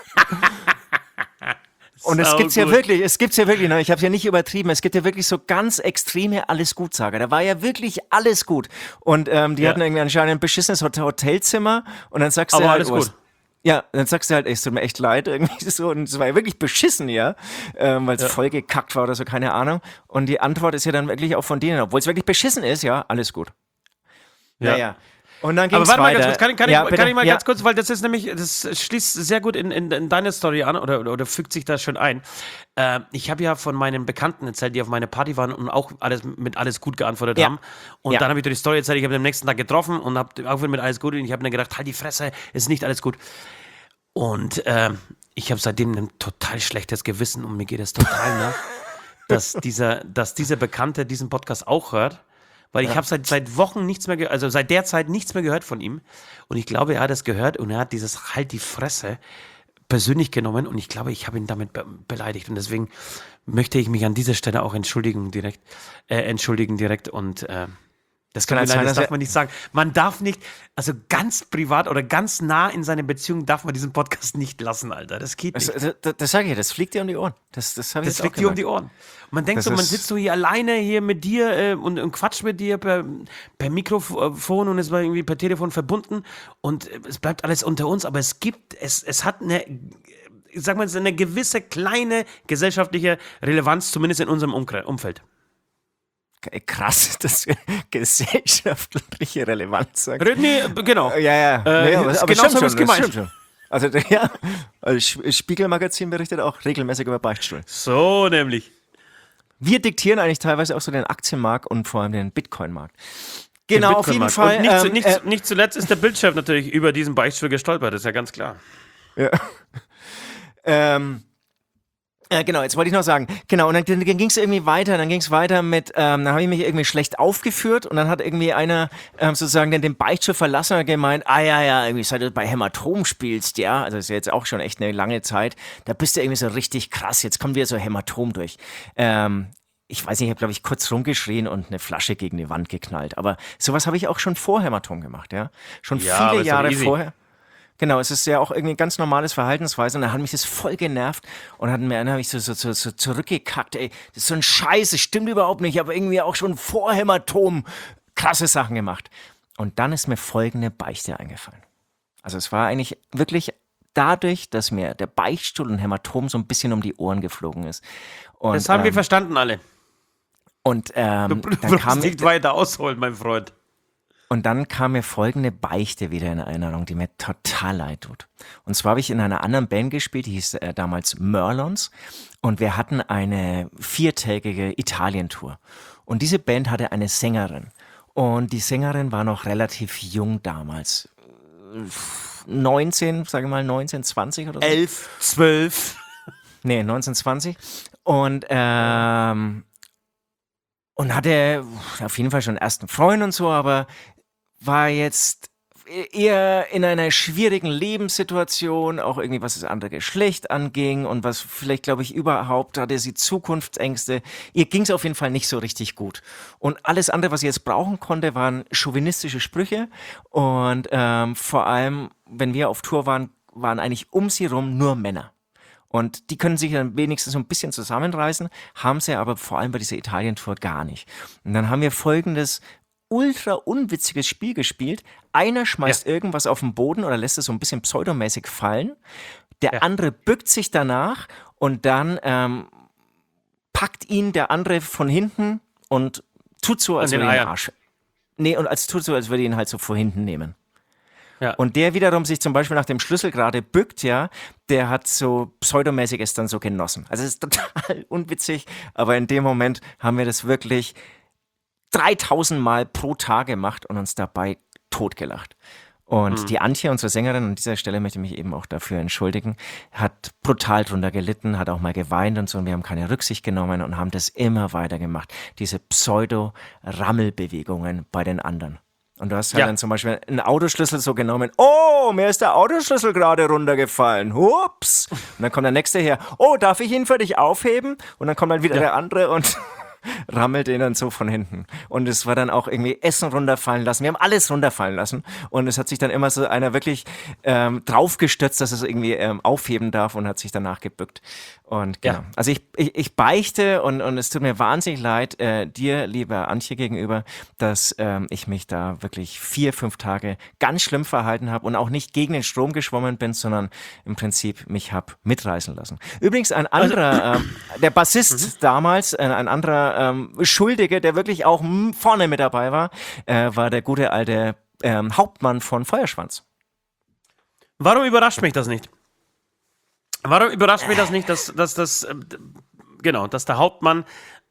Und es Sau gibt's ja gut. wirklich, es gibt's ja wirklich, ne? Ich habe es ja nicht übertrieben, es gibt ja wirklich so ganz extreme Alles-Gut-Sager. Da war ja wirklich alles gut. Und ähm, die Ja. hatten irgendwie anscheinend ein beschissenes Hot- Hotelzimmer und dann sagst du Aber halt, alles oh, es- gut. ja, dann sagst du halt, ey, es tut mir echt leid, irgendwie so. Und es war ja wirklich beschissen, ja, ähm, weil es voll gekackt war oder so, keine Ahnung. Und die Antwort ist ja dann wirklich auch von denen, obwohl es wirklich beschissen ist, ja, alles gut. Ja. Naja. Und dann Aber ging's warte mal weiter. ganz kurz, kann, kann, ja, ich, bitte? kann ich mal ja. ganz kurz, weil das ist nämlich, das schließt sehr gut in, in, in deine Story an oder, oder, oder fügt sich da schön ein. Äh, ich habe ja von meinen Bekannten erzählt, die auf meine Party waren und auch alles mit alles gut geantwortet Ja. haben. Und Ja. dann habe ich dir die Story erzählt, ich habe den am nächsten Tag getroffen und habe auch wieder mit alles gut und ich habe mir gedacht, halt die Fresse, ist nicht alles gut. Und äh, ich habe seitdem ein total schlechtes Gewissen und mir geht es total nach, dass dieser, dass dieser Bekannte diesen Podcast auch hört. Weil ich habe seit, seit Wochen nichts mehr, ge- also seit der Zeit nichts mehr gehört von ihm. Und ich glaube, er hat es gehört und er hat dieses Halt die Fresse persönlich genommen. Und ich glaube, ich habe ihn damit be beleidigt. Und deswegen möchte ich mich an dieser Stelle auch entschuldigen direkt. Äh, entschuldigen direkt. Und äh, das kann Kann mir halt leid, sein, das dass darf man nicht sagen. Man darf nicht, also ganz privat oder ganz nah in seiner Beziehung darf man diesen Podcast nicht lassen, Alter. Das geht nicht. Das, das, das sage ich, das fliegt dir um die Ohren. Das, das habe ich Das jetzt auch fliegt dir um gemerkt. die Ohren. Und man denkt Das so, man ist- sitzt so hier alleine hier mit dir äh, und, und quatscht mit dir per, per Mikrofon und ist mal irgendwie per Telefon verbunden und äh, es bleibt alles unter uns, aber es gibt, es, es hat eine, ich sag mal, es ist eine gewisse kleine gesellschaftliche Relevanz, zumindest in unserem Umkre Umfeld. Krass, dass wir gesellschaftliche Relevanz sagen. Red- Nee, genau. Ja, ja. Äh, nee, aber, ist aber genau stimmt so, wie schon, es gemeint. das stimmt schon. Also, ja, also Sch- Spiegelmagazin berichtet auch regelmäßig über Beichtstuhl. So nämlich. Wir diktieren eigentlich teilweise auch so den Aktienmarkt und vor allem den Bitcoin-Markt. Genau, auf jeden Bitcoin-Markt. Fall. Und nicht, zu- ähm, nicht, äh, nicht zuletzt ist der Bildchef natürlich über diesen Beichtstuhl gestolpert, ist ja ganz klar. Ähm, äh, genau, jetzt wollte ich noch sagen, genau, und dann, dann ging es irgendwie weiter, dann ging es weiter mit, ähm, dann habe ich mich irgendwie schlecht aufgeführt und dann hat irgendwie einer ähm, sozusagen den, den Beichtstuhl verlassen und gemeint, ah ja, ja, irgendwie seit du bei Hämatom spielst, ja, also das ist ja jetzt auch schon echt eine lange Zeit, da bist du irgendwie so richtig krass, jetzt kommt wieder so Hämatom durch. Ähm, ich weiß nicht, ich habe, glaube ich, kurz rumgeschrien und eine Flasche gegen die Wand geknallt, aber sowas habe ich auch schon vor Hämatom gemacht, ja, schon Ja, aber viele ist doch Jahre easy. vorher. Genau, es ist ja auch irgendwie ein ganz normales Verhaltensweise und dann hat mich das voll genervt und hat mir dann habe ich so, so, so, so zurückgekackt, ey, das ist so ein Scheiß, das stimmt überhaupt nicht, ich habe irgendwie auch schon vor Hämatom krasse Sachen gemacht. Und dann ist mir folgende Beichte eingefallen. Also es war eigentlich wirklich dadurch, dass mir der Beichtstuhl und Hämatom so ein bisschen um die Ohren geflogen ist. Und, Das haben wir ähm, verstanden alle. und ähm, Du dann musst kam nicht weiter ausholen, mein Freund. Und dann kam mir folgende Beichte wieder in Erinnerung, die mir total leid tut. Und zwar habe ich in einer anderen Band gespielt, die hieß äh, damals Merlons. Und wir hatten eine viertägige Italien-Tour. Und diese Band hatte eine Sängerin. Und die Sängerin war noch relativ jung damals. neunzehn, sage ich mal neunzehn, zwanzig oder so. Elf, zwölf. Nee, neunzehn, zwanzig. Und, ähm, und hatte auf jeden Fall schon einen ersten Freund und so, aber war jetzt eher in einer schwierigen Lebenssituation, auch irgendwie was das andere Geschlecht anging und was vielleicht, glaube ich, überhaupt hatte sie Zukunftsängste. Ihr ging es auf jeden Fall nicht so richtig gut. Und alles andere, was sie jetzt brauchen konnte, waren chauvinistische Sprüche und ähm, vor allem, wenn wir auf Tour waren, waren eigentlich um sie rum nur Männer. Und die können sich dann wenigstens so ein bisschen zusammenreißen, haben sie aber vor allem bei dieser Italien-Tour gar nicht. Und dann haben wir folgendes ultra unwitziges Spiel gespielt. Einer schmeißt Ja. irgendwas auf den Boden oder lässt es so ein bisschen pseudomäßig fallen. Der Ja. andere bückt sich danach und dann ähm, packt ihn der andere von hinten und tut so, als An den würde er ihn Eiern. Arsch. Nee, und als tut so, als würde er ihn halt so von hinten nehmen. Ja. Und der wiederum sich zum Beispiel nach dem Schlüssel gerade bückt, ja, der hat so pseudomäßig es dann so genossen. Also es ist total unwitzig, aber in dem Moment haben wir das wirklich dreitausend Mal pro Tag gemacht und uns dabei totgelacht. Und Mhm. die Antje, unsere Sängerin, an dieser Stelle möchte ich mich eben auch dafür entschuldigen, hat brutal drunter gelitten, hat auch mal geweint und so, und wir haben keine Rücksicht genommen und haben das immer weiter gemacht. Diese Pseudo-Rammelbewegungen bei den anderen. Und du hast halt Ja. dann zum Beispiel einen Autoschlüssel so genommen, oh, mir ist der Autoschlüssel gerade runtergefallen, hups. Und dann kommt der nächste her, oh, darf ich ihn für dich aufheben? Und dann kommt dann wieder Ja. der andere und rammelt den dann so von hinten. Und es war dann auch irgendwie Essen runterfallen lassen. Wir haben alles runterfallen lassen. Und es hat sich dann immer so einer wirklich ähm, draufgestürzt, dass es irgendwie ähm, aufheben darf, und hat sich danach gebückt. Und genau. Ja. Also ich, ich, ich beichte, und, und es tut mir wahnsinnig leid, äh, dir, lieber Antje, gegenüber, dass ähm, ich mich da wirklich vier, fünf Tage ganz schlimm verhalten habe und auch nicht gegen den Strom geschwommen bin, sondern im Prinzip mich habe mitreißen lassen. Übrigens ein anderer, ähm, der Bassist damals, äh, ein anderer ähm, Schuldige, der wirklich auch mm, vorne mit dabei war, äh, war der gute alte ähm, Hauptmann von Feuerschwanz. Warum überrascht mich das nicht? Warum überrascht mich das nicht, dass, dass das, äh, genau, dass der Hauptmann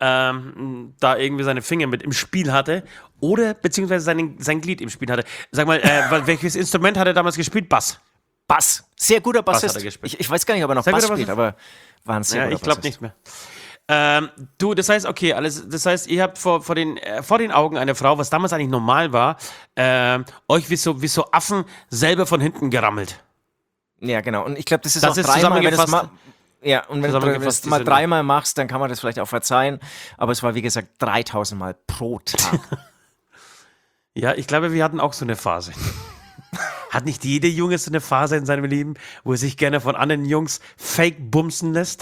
ähm, da irgendwie seine Finger mit im Spiel hatte oder beziehungsweise seinen, sein Glied im Spiel hatte? Sag mal, äh, wel- welches Instrument hat er damals gespielt? Bass. Bass. Sehr guter Bass hat Bassist. er gespielt. ich, ich weiß gar nicht, ob er noch Sehr Bass guter spielt, Bassist. aber war ein sehr Ja, guter ich glaube Bassist. nicht mehr. Ähm, du, das heißt, okay, alles, das heißt, ihr habt vor, vor, den, äh, vor den Augen einer Frau, was damals eigentlich normal war, ähm, euch wie so, wie so Affen selber von hinten gerammelt. Ja, genau. Und ich glaube, das ist Das auch ist dreimal, wenn du es zusammengefasst- mal, ja, und wenn du zusammengefasst das mal diese- dreimal machst, dann kann man das vielleicht auch verzeihen. Aber es war, wie gesagt, dreitausend Mal pro Tag. Ja, ich glaube, wir hatten auch so eine Phase. Hat nicht jeder Junge so eine Phase in seinem Leben, wo er sich gerne von anderen Jungs fake bumsen lässt?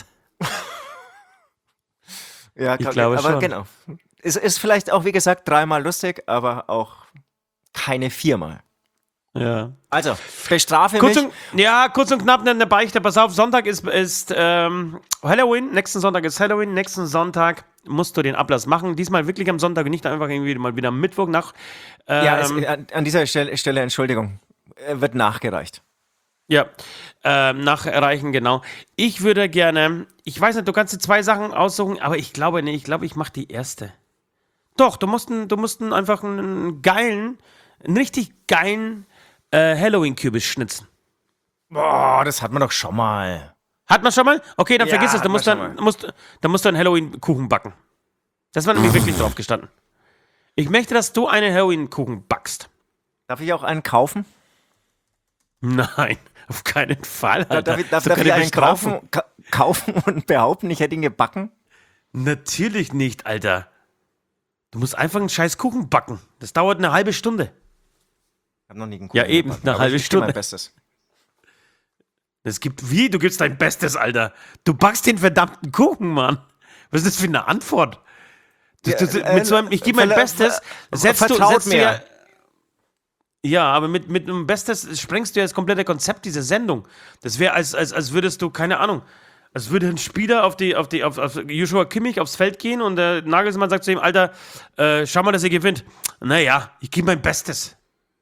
Ja, Ich glaube aber schon. genau. Es ist vielleicht auch, wie gesagt, dreimal lustig, aber auch keine viermal. Ja. Also, bestrafe Kurz mich. und, ja, kurz und knapp eine Beichte. Pass auf, Sonntag ist, ist ähm, Halloween. Nächsten Sonntag ist Halloween. Nächsten Sonntag musst du den Ablass machen. Diesmal wirklich am Sonntag und nicht einfach irgendwie mal wieder am Mittwoch nach. Ähm, Ja, es, an, an dieser Stelle, Stelle Entschuldigung, äh, wird nachgereicht. Ja, ähm, nachreichen, genau. Ich würde gerne, ich weiß nicht, du kannst dir zwei Sachen aussuchen, aber ich glaube nicht, ich glaube, ich mache die erste. Doch, du musst, einen- du musst einen, einfach einen geilen, einen richtig geilen äh, Halloween-Kürbis schnitzen. Boah, das hat man doch schon mal. Hat man schon mal? Okay, dann Ja, vergiss es, hat dann man musst, du, schon dann, mal. musst, dann musst du einen Halloween-Kuchen backen. Das war nämlich wirklich drauf gestanden. Ich möchte, dass du einen Halloween-Kuchen backst. Darf ich auch einen kaufen? Nein, auf keinen Fall, Alter. Darf ich, darf, So darf keine ich einen Bestrafung. kaufen, ka kaufen und behaupten, ich hätte ihn gebacken? Natürlich nicht, Alter. Du musst einfach einen scheiß Kuchen backen. Das dauert eine halbe Stunde. Ich habe noch nie einen Ja, Kuchen eben, gebacken, eine aber halbe ich gebe mein Stunde. Bestes. Es gibt, wie? Du gibst dein Bestes, Alter. Du backst den verdammten Kuchen, Mann. Was ist das für eine Antwort? Du, Ja, du, du, äh, mit so einem, ich gebe mein verla- Bestes. ver- Setzt du, vertraut setzt du mir. ja, ja, aber mit, mit einem Bestes sprengst du ja das komplette Konzept dieser Sendung. Das wäre, als, als, als würdest du, keine Ahnung, als würde ein Spieler auf, die, auf, die, auf, auf Joshua Kimmich aufs Feld gehen und der Nagelsmann sagt zu ihm, Alter, äh, schau mal, dass ihr gewinnt. Naja, ich gebe mein Bestes.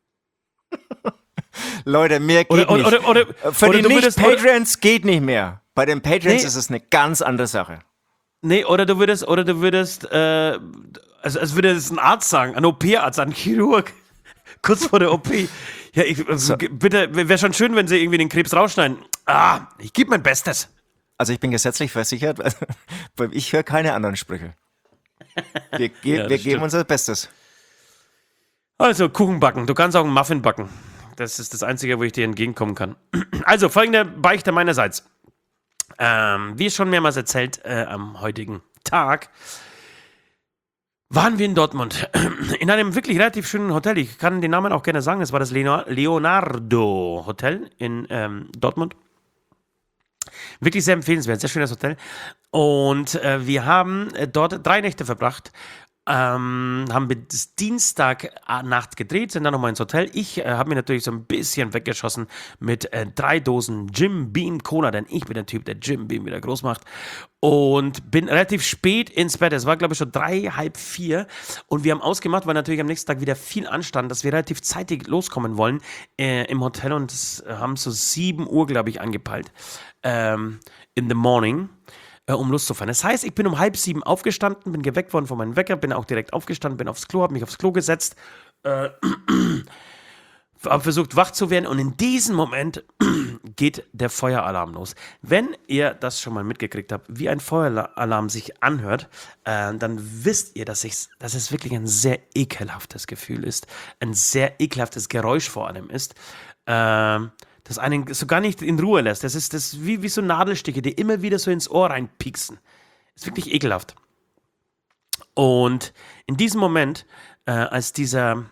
Leute, mehr geht Oder, oder, nicht. oder, oder, Für oder die du würdest, oder, Nicht-Patreons geht nicht mehr. Bei den Patreons Nee. ist es eine ganz andere Sache. nee, oder du würdest, oder du würdest, äh, also als würde es ein Arzt sagen, ein O P-Arzt, ein Chirurg, kurz vor der O P. Ja, ich, also, bitte, wäre schon schön, wenn sie irgendwie den Krebs rausschneiden. Ah, ich gebe mein Bestes. Also ich bin gesetzlich versichert, weil ich höre keine anderen Sprüche. Wir, ge Ja, das wir stimmt. geben unser Bestes. Also, Kuchen backen. Du kannst auch einen Muffin backen. Das ist das Einzige, wo ich dir entgegenkommen kann. Also, folgende Beichte meinerseits. Ähm, wie schon mehrmals erzählt, äh, am heutigen Tag waren wir in Dortmund. In einem wirklich relativ schönen Hotel. Ich kann den Namen auch gerne sagen. Es war das Leo- Leonardo Hotel in ähm, Dortmund. Wirklich sehr empfehlenswert, sehr schönes Hotel. Und äh, wir haben äh, dort drei Nächte verbracht. Ähm, haben wir das Dienstagnacht gedreht, sind dann nochmal ins Hotel. Ich äh, habe mir natürlich so ein bisschen weggeschossen mit äh, drei Dosen Jim Beam Cola, denn ich bin der Typ, der Jim Beam wieder groß macht. Und bin relativ spät ins Bett. Es war, glaube ich, schon drei, halb vier. Und wir haben ausgemacht, weil natürlich am nächsten Tag wieder viel anstand, dass wir relativ zeitig loskommen wollen äh, im Hotel. Und das haben so sieben Uhr, glaube ich, angepeilt. Ähm, in the morning. Äh, um loszufahren. Das heißt, ich bin um halb sieben aufgestanden, bin geweckt worden von meinem Wecker, bin auch direkt aufgestanden, bin aufs Klo, habe mich aufs Klo gesetzt, äh, habe versucht wach zu werden und in diesem Moment geht der Feueralarm los. Wenn ihr das schon mal mitgekriegt habt, wie ein Feueralarm sich anhört, äh, dann wisst ihr, dass, ich, dass es wirklich ein sehr ekelhaftes Gefühl ist, ein sehr ekelhaftes Geräusch vor allem ist. Äh, das einen so gar nicht in Ruhe lässt. Das ist das wie, wie so Nadelstiche, die immer wieder so ins Ohr reinpieksen. Ist wirklich ekelhaft. Und in diesem Moment, äh, als dieser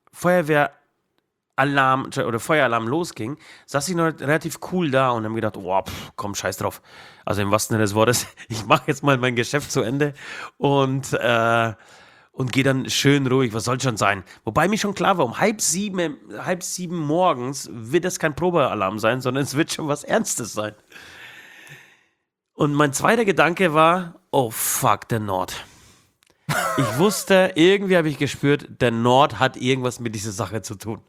Feuerwehralarm oder Feueralarm losging, saß ich noch relativ cool da und habe gedacht, oh, pff, komm, scheiß drauf. Also im wahrsten Sinne des Wortes, ich mache jetzt mal mein Geschäft zu Ende und äh, und gehe dann schön ruhig, was soll schon sein. Wobei mir schon klar war, um halb sieben, halb sieben morgens wird es kein Probealarm sein, sondern es wird schon was Ernstes sein. Und mein zweiter Gedanke war, oh fuck, der Nord. Ich wusste, irgendwie habe ich gespürt, der Nord hat irgendwas mit dieser Sache zu tun.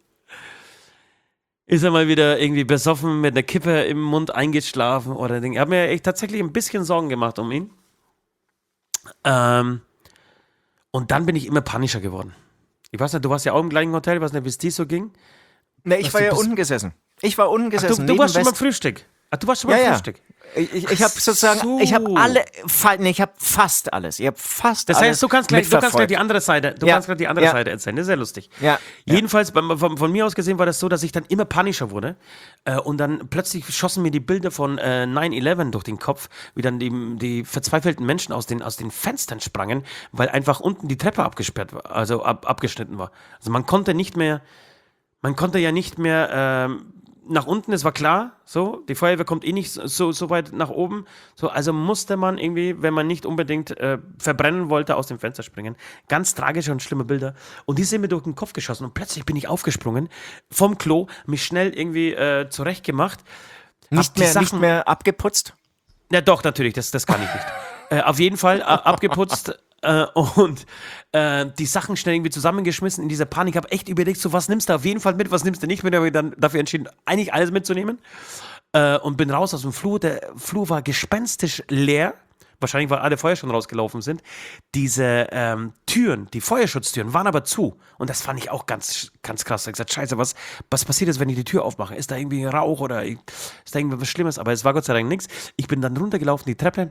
Ist er mal wieder irgendwie besoffen mit einer Kippe im Mund eingeschlafen oder Ding. Ich habe mir echt tatsächlich ein bisschen Sorgen gemacht um ihn. Ähm... Und dann bin ich immer panischer geworden. Ich weiß nicht, du warst ja auch im gleichen Hotel, ich weiß nicht, wie es dir so ging. Ne, ich Was, war ja bist- unten gesessen. Ich war unten Ach, gesessen. du, du warst schon neben beim Frühstück. Ach, du warst schon beim Ja, ja. Frühstück. Ich, ich, ich habe sozusagen, so. ich habe alle, fa- nee, ich habe fast alles. Ich habe fast Das alles heißt, du kannst gleich, du kannst gleich mitverfolgt. die andere Seite, du Ja, kannst gleich die andere ja. Seite erzählen. Das ist sehr lustig. Ja, ja. Jedenfalls, beim, von, von mir aus gesehen war das so, dass ich dann immer panischer wurde. Äh, und dann plötzlich schossen mir die Bilder von äh, nine eleven durch den Kopf, wie dann die, die verzweifelten Menschen aus den, aus den Fenstern sprangen, weil einfach unten die Treppe abgesperrt war, also ab, abgeschnitten war. Also man konnte nicht mehr, man konnte ja nicht mehr ähm, nach unten, es war klar, so, die Feuerwehr kommt eh nicht so, so weit nach oben, so, also musste man irgendwie, wenn man nicht unbedingt äh, verbrennen wollte, aus dem Fenster springen. Ganz tragische und schlimme Bilder. Und die sind mir durch den Kopf geschossen und plötzlich bin ich aufgesprungen vom Klo, mich schnell irgendwie äh, zurechtgemacht. Nicht hab die mehr, nicht Sachen- mehr abgeputzt? Ja, doch, natürlich, das, das kann ich nicht. äh, auf jeden Fall äh, abgeputzt äh, und äh, die Sachen schnell irgendwie zusammengeschmissen in dieser Panik. Ich habe echt überlegt, so was nimmst du auf jeden Fall mit, was nimmst du nicht mit. Aber ich dann dafür entschieden, eigentlich alles mitzunehmen. Äh, und bin raus aus dem Flur. Der Flur war gespenstisch leer. Wahrscheinlich, weil alle Feuer schon rausgelaufen sind. Diese ähm, Türen, die Feuerschutztüren, waren aber zu. Und das fand ich auch ganz, ganz krass. Ich habe gesagt, scheiße, was, was passiert jetzt, wenn ich die Tür aufmache? Ist da irgendwie Rauch oder ist da irgendwas Schlimmes? Aber es war Gott sei Dank nichts. Ich bin dann runtergelaufen, die Treppe,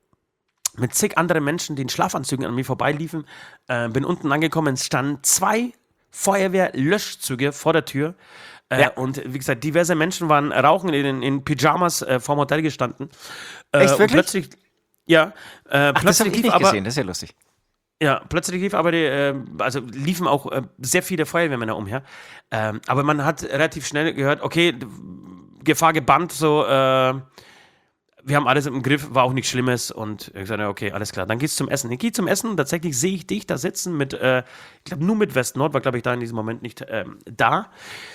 mit zig anderen Menschen, die in Schlafanzügen an mir vorbeiliefen. Äh, bin unten angekommen, es standen zwei Feuerwehrlöschzüge vor der Tür. Äh, Ja. Und wie gesagt, diverse Menschen waren rauchen in, in Pyjamas äh, vorm Hotel gestanden. Äh, Echt, und wirklich? plötzlich, ja, äh, Ach, das plötzlich habe ich lief nicht aber, gesehen, das ist ja lustig. ja, plötzlich lief aber die, äh, also liefen auch äh, sehr viele Feuerwehrmänner umher. Ähm, aber man hat relativ schnell gehört, okay, d- Gefahr gebannt, so, äh, wir haben alles im Griff, war auch nichts Schlimmes und ich sagte, okay, alles klar, dann geht's zum Essen. Ich gehe zum Essen und tatsächlich sehe ich dich da sitzen mit, äh, ich glaube nur mit West-Nord, war glaube ich da in diesem Moment nicht ähm, da.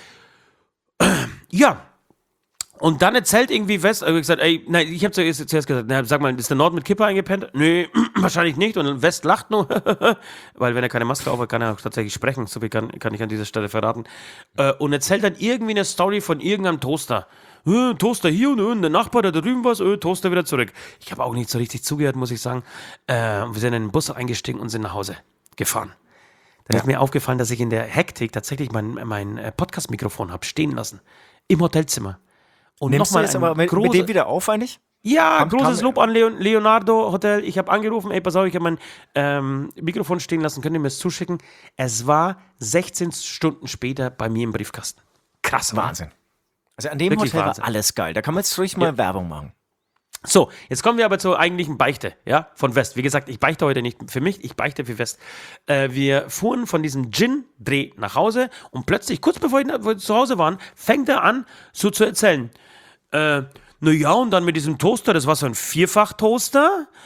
Ja. Und dann erzählt irgendwie West, also ich gesagt, ey, nein, ich habe zuerst, zuerst gesagt, na, sag mal, ist der Nord mit Kippe eingepennt? Nee, wahrscheinlich nicht. Und West lacht nur, weil wenn er keine Maske auf hat, kann er auch tatsächlich sprechen. So viel kann, kann ich an dieser Stelle verraten. Äh, und erzählt dann irgendwie eine Story von irgendeinem Toaster. Äh, Toaster hier und, und der Nachbar, der da drüben war, äh, Toaster wieder zurück. Ich habe auch nicht so richtig zugehört, muss ich sagen. Äh, und wir sind in den Bus eingestiegen und sind nach Hause gefahren. Dann ist mir aufgefallen, dass ich in der Hektik tatsächlich mein, mein äh, Podcast-Mikrofon habe stehen lassen. Im Hotelzimmer. Und Nimmst du nochmal jetzt ein aber mit, große- mit dem wieder auf eigentlich? Ja, Kam- großes kam- Lob an Leon, Leonardo Hotel. Ich habe angerufen, ey, pass auf, ich habe mein ähm, Mikrofon stehen lassen, könnt ihr mir das zuschicken? Es war sechzehn Stunden später bei mir im Briefkasten. Krass, oder? Wahnsinn. Also an dem Wirklich Hotel Wahnsinn. war alles geil. Da kann man jetzt ruhig mal Werbung machen. So, jetzt kommen wir aber zur eigentlichen Beichte, ja, von West. Wie gesagt, ich beichte heute nicht für mich, ich beichte für West. Äh, wir fuhren von diesem Gin-Dreh nach Hause und plötzlich, kurz bevor wir na- zu Hause waren, fängt er an, so zu erzählen. Äh, na ja, und dann mit diesem Toaster, das war so ein Vierfach-Toaster.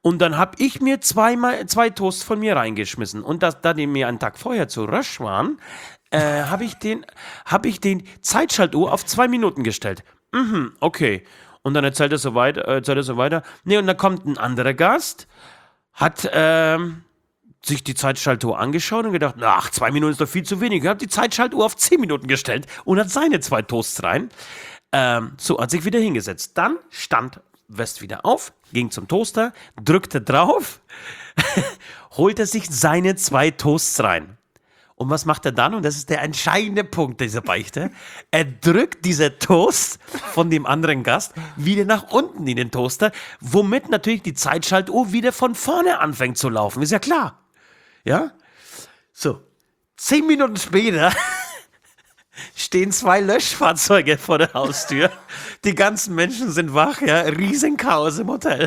Und dann habe ich mir zweimal, zwei Toast von mir reingeschmissen. Und das, da die mir einen Tag vorher zu rösch waren, äh, habe ich den, habe ich den Zeitschaltuhr auf zwei Minuten gestellt. Mhm, okay. Und dann erzählt er so weiter, erzählt er so weiter. Nee, und dann kommt ein anderer Gast, hat ähm, sich die Zeitschaltuhr angeschaut und gedacht, ach, zwei Minuten ist doch viel zu wenig. Er hat die Zeitschaltuhr auf zehn Minuten gestellt und hat seine zwei Toasts rein. Ähm, so, hat sich wieder hingesetzt. Dann stand West wieder auf, ging zum Toaster, drückte drauf, holte sich seine zwei Toasts rein. Und was macht er dann? Und das ist der entscheidende Punkt dieser Beichte. Er drückt diese Toast von dem anderen Gast wieder nach unten in den Toaster, womit natürlich die Zeitschaltuhr wieder von vorne anfängt zu laufen. Ist ja klar. Ja? So. Zehn Minuten später stehen zwei Löschfahrzeuge vor der Haustür. Die ganzen Menschen sind wach, ja. Riesenchaos im Hotel.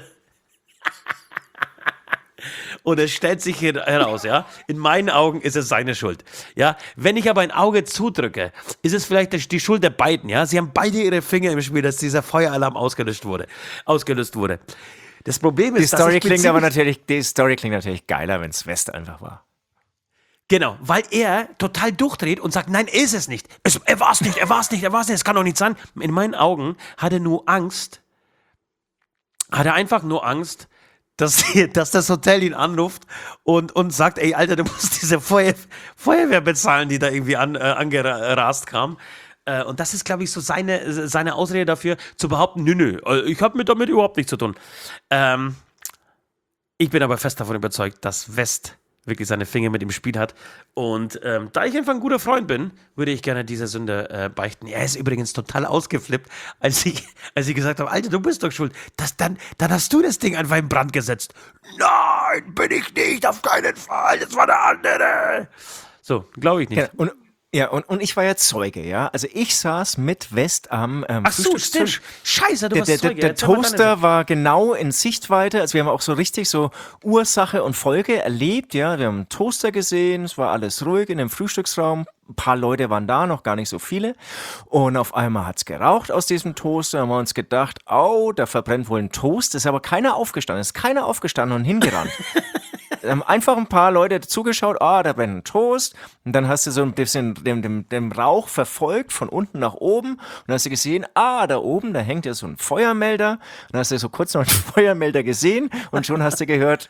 Und es stellt sich heraus, ja, in meinen Augen ist es seine Schuld. Ja, wenn ich aber ein Auge zudrücke, ist es vielleicht die Schuld der beiden, ja. Sie haben beide ihre Finger im Spiel, dass dieser Feueralarm ausgelöst wurde. Ausgelöst wurde. Das Problem ist, die Story dass ich klingt aber natürlich, die Story klingt natürlich geiler, wenn es West einfach war. Genau, weil er total durchdreht und sagt, nein, ist es nicht. Es, er war es nicht, er war es nicht, er war es nicht, es kann doch nicht sein. In meinen Augen hat er nur Angst, hat er einfach nur Angst, dass, dass das Hotel ihn anruft und, und sagt, ey, Alter, du musst diese Feuer, Feuerwehr bezahlen, die da irgendwie an, äh, angerast kam. Äh, und das ist, glaube ich, so seine, seine Ausrede dafür, zu behaupten, nö, nö, ich habe mit damit überhaupt nichts zu tun. Ähm, ich bin aber fest davon überzeugt, dass West wirklich seine Finger mit im Spiel hat. Und ähm, da ich einfach ein guter Freund bin, würde ich gerne diese Sünde äh, beichten. Er ist übrigens total ausgeflippt, als ich, als ich gesagt habe, Alter, du bist doch schuld. Das, dann, dann hast du das Ding einfach in Brand gesetzt. Nein, bin ich nicht, auf keinen Fall, das war der andere. So, glaube ich nicht. Ja, und Ja, und, und ich war ja Zeuge, ja. Also ich saß mit West am ähm, Ach so, stimmt. Scheiße, du der, warst der, Zeuge. der, der Erzähl mal deine Toaster Sicht. war genau in Sichtweite. Also wir haben auch so richtig so Ursache und Folge erlebt, ja. Wir haben einen Toaster gesehen, es war alles ruhig in dem Frühstücksraum. Ein paar Leute waren da, noch gar nicht so viele. Und auf einmal hat's geraucht aus diesem Toaster. Da haben wir uns gedacht, oh, da verbrennt wohl ein Toast. Ist aber keiner aufgestanden. Ist keiner aufgestanden und hingerannt. Da haben einfach ein paar Leute zugeschaut, ah, da brennt ein Toast. Und dann hast du so ein bisschen den, den, den Rauch verfolgt von unten nach oben. Und dann hast du gesehen, ah, da oben, da hängt ja so ein Feuermelder. Und dann hast du so kurz noch einen Feuermelder gesehen und schon hast du gehört,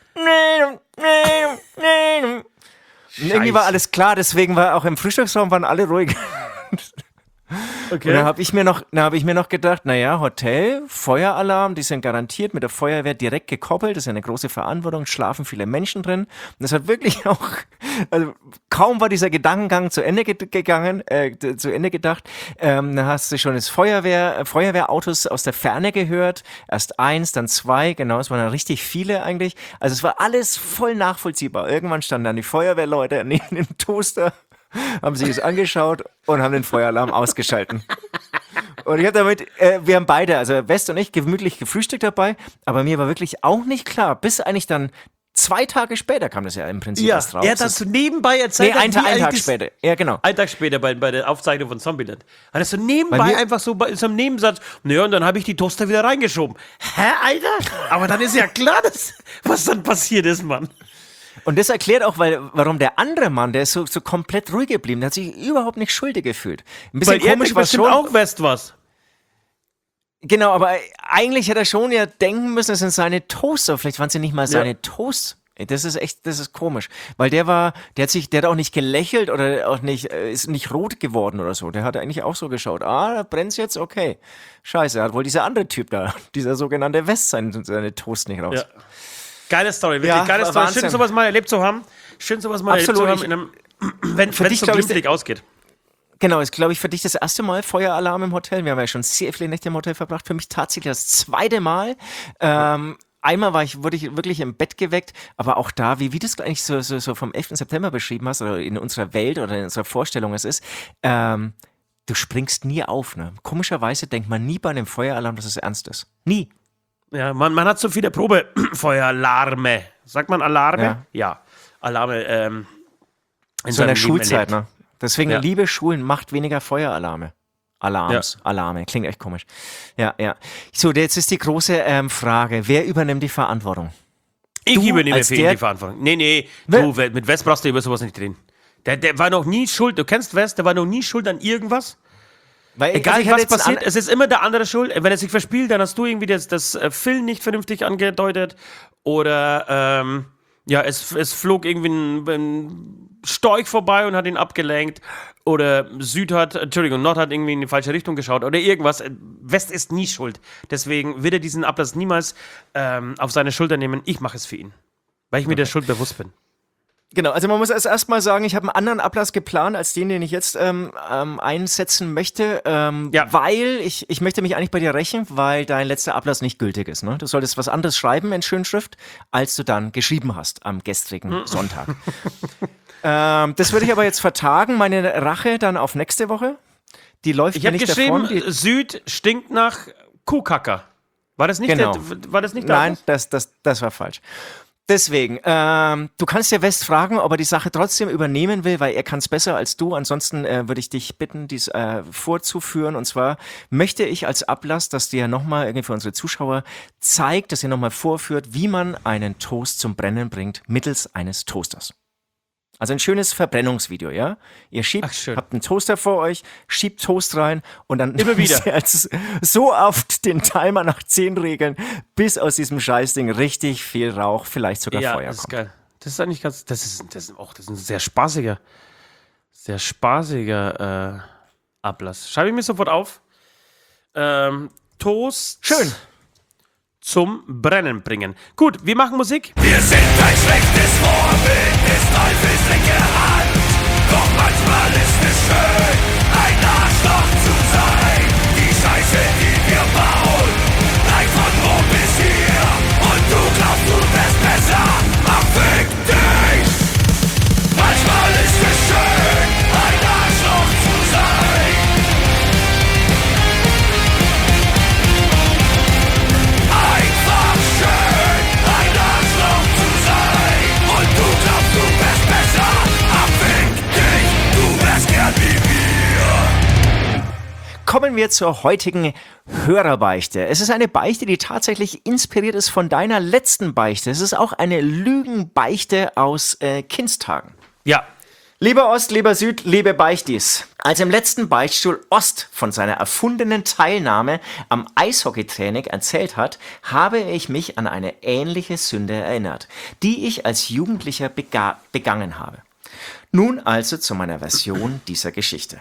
und irgendwie war alles klar, deswegen war auch im Frühstücksraum waren alle ruhig. Okay. Und dann habe ich mir noch, dann habe ich mir noch gedacht, naja, Hotel, Feueralarm, die sind garantiert mit der Feuerwehr direkt gekoppelt, das ist ja eine große Verantwortung, schlafen viele Menschen drin. Und das hat wirklich auch, also kaum war dieser Gedankengang zu Ende ge- gegangen, äh, zu Ende gedacht, ähm, dann hast du schon das Feuerwehr, äh, Feuerwehrautos aus der Ferne gehört, erst eins, dann zwei, genau, es waren dann richtig viele eigentlich. Also es war alles voll nachvollziehbar. Irgendwann standen dann die Feuerwehrleute neben dem Toaster, haben sich das angeschaut und haben den Feueralarm ausgeschalten. Und ich habe damit, äh, wir haben beide, also West und ich, gemütlich gefrühstückt dabei, aber mir war wirklich auch nicht klar, bis eigentlich dann zwei Tage später kam das ja im Prinzip Ja, erst raus. er hat das so nebenbei erzählt. Nee, ein, wie ein eigentlich Tag das- später. Ja, genau. Ein Tag später bei, bei der Aufzeichnung von Zombieland. Hat er so nebenbei Bei mir- einfach so bei so einem Nebensatz, naja, und dann habe ich die Toaster wieder reingeschoben. Hä, Alter? Aber dann ist ja klar, dass, was dann passiert ist, Mann. Und das erklärt auch, weil, warum der andere Mann, der ist so, so komplett ruhig geblieben, der hat sich überhaupt nicht schuldig gefühlt. Ein bisschen Weil er komisch denkt war es bestimmt schon. auch West was. Genau, aber eigentlich hätte er schon ja denken müssen, es sind seine Toaster. Vielleicht waren sie nicht mal seine Ja. Toasts. Ey, Das ist echt, das ist komisch. Weil der war, der hat sich, der hat auch nicht gelächelt oder auch nicht, äh, ist nicht rot geworden oder so. Der hat eigentlich auch so geschaut. Ah, da brennt's jetzt? Okay. Scheiße, hat wohl dieser andere Typ da, dieser sogenannte West, seine, seine Toast nicht raus. Ja. Geile Story, wirklich Ja, geile war Story. Wahnsinn. Schön, sowas mal erlebt zu haben. Schön, sowas mal Absolut, erlebt zu haben, ich- in einem, wenn es dich, so glaub ich, glimpflich ausgeht. Genau, ist, glaube ich, für dich das erste Mal Feueralarm im Hotel. Wir haben ja schon sehr viele Nächte im Hotel verbracht. Für mich tatsächlich das zweite Mal. Ähm, einmal war ich, wurde ich wirklich im Bett geweckt, aber auch da, wie, wie du es eigentlich so, so, so vom elften September beschrieben hast, oder in unserer Welt oder in unserer Vorstellung es ist, ähm, du springst nie auf. Ne? Komischerweise denkt man nie bei einem Feueralarm, dass es ernst ist. Nie. Ja, man, man hat so viele Probefeueralarme. Sagt man Alarme? Ja. Ja. Alarme, ähm, in So in der seinem Leben Schulzeit, erlebt. ne? Deswegen, Ja. liebe Schulen, macht weniger Feueralarme. Alarms, Alarme, klingt echt komisch. Ja, ja. So, jetzt ist die große ähm, Frage, wer übernimmt die Verantwortung? Ich Du übernehme als für ihn der- die Verantwortung. Nee, nee, Wer- du, mit West brauchst du über sowas nicht reden. Der, der war noch nie schuld, du kennst West, der war noch nie schuld an irgendwas. Weil, Egal, also ich hatte was jetzt ein passiert, an- es ist immer der andere schuld. Wenn er sich verspielt, dann hast du irgendwie das, das äh, Film nicht vernünftig angedeutet. Oder, ähm, ja, es, es flog irgendwie ein, ein Storch vorbei und hat ihn abgelenkt. Oder Süd hat, Entschuldigung, Nord hat irgendwie in die falsche Richtung geschaut. Oder irgendwas. West ist nie schuld. Deswegen wird er diesen Ablass niemals ähm, auf seine Schulter nehmen. Ich mache es für ihn. Weil ich mir der Schuld bewusst bin. Genau, also man muss erst erstmal sagen, ich habe einen anderen Ablass geplant als den, den ich jetzt ähm, ähm, einsetzen möchte, ähm, Ja. weil ich, ich möchte mich eigentlich bei dir rächen, weil dein letzter Ablass nicht gültig ist. Ne? Du solltest was anderes schreiben in Schönschrift, als du dann geschrieben hast am gestrigen Hm. Sonntag. ähm, das würde ich aber jetzt vertagen, meine Rache dann auf nächste Woche. Die läuft Ich mir habe nicht geschrieben, davon. Die, Süd stinkt nach Kuhkacker. War das nicht Genau. der, war das nicht der Nein, Ablass? das, das, das war falsch. Deswegen, ähm, du kannst ja West fragen, ob er die Sache trotzdem übernehmen will, weil er kann es besser als du. Ansonsten äh, würde ich dich bitten, dies äh, vorzuführen. Und zwar möchte ich als Ablass, dass dir nochmal irgendwie für unsere Zuschauer zeigt, dass ihr nochmal vorführt, wie man einen Toast zum Brennen bringt mittels eines Toasters. Also ein schönes Verbrennungsvideo, ja? Ihr schiebt, Ach, schön. habt einen Toaster vor euch, schiebt Toast rein und dann Immer wieder. müsst ihr jetzt so oft den Timer nach zehn regeln, bis aus diesem Scheißding richtig viel Rauch, vielleicht sogar Ja, Feuer das ist kommt. geil. Das ist eigentlich ganz, das ist, das ist auch, das ist ein sehr spaßiger, sehr spaßiger äh, Ablass. Schreibe ich mir sofort auf. Ähm, Toast. Schön. Zum Brennen bringen. Gut, wir machen Musik. Wir sind ein schlechtes Vorbild des Teufels linke Hand. Doch manchmal ist es schön, ein Arschloch zu sein. Die Scheiße, die wir bauen, reicht von oben bis hier. Und du glaubst, du wärst besser, mach fick dich. Manchmal ist es schön, ein Arschloch zu sein. Einfach schön, ein Arschloch zu sein. Und du glaubst, du wärst besser, abfick dich, du wärst gern wie wir. Kommen wir zur heutigen Hörerbeichte. Es ist eine Beichte, die tatsächlich inspiriert ist von deiner letzten Beichte. Es ist auch eine Lügenbeichte aus äh, Kindstagen. Ja. Lieber Ost, lieber Süd, liebe Beichtis. Als im letzten Beichtstuhl Ost von seiner erfundenen Teilnahme am Eishockeytraining erzählt hat, habe ich mich an eine ähnliche Sünde erinnert, die ich als Jugendlicher bega- begangen habe. Nun also zu meiner Version dieser Geschichte.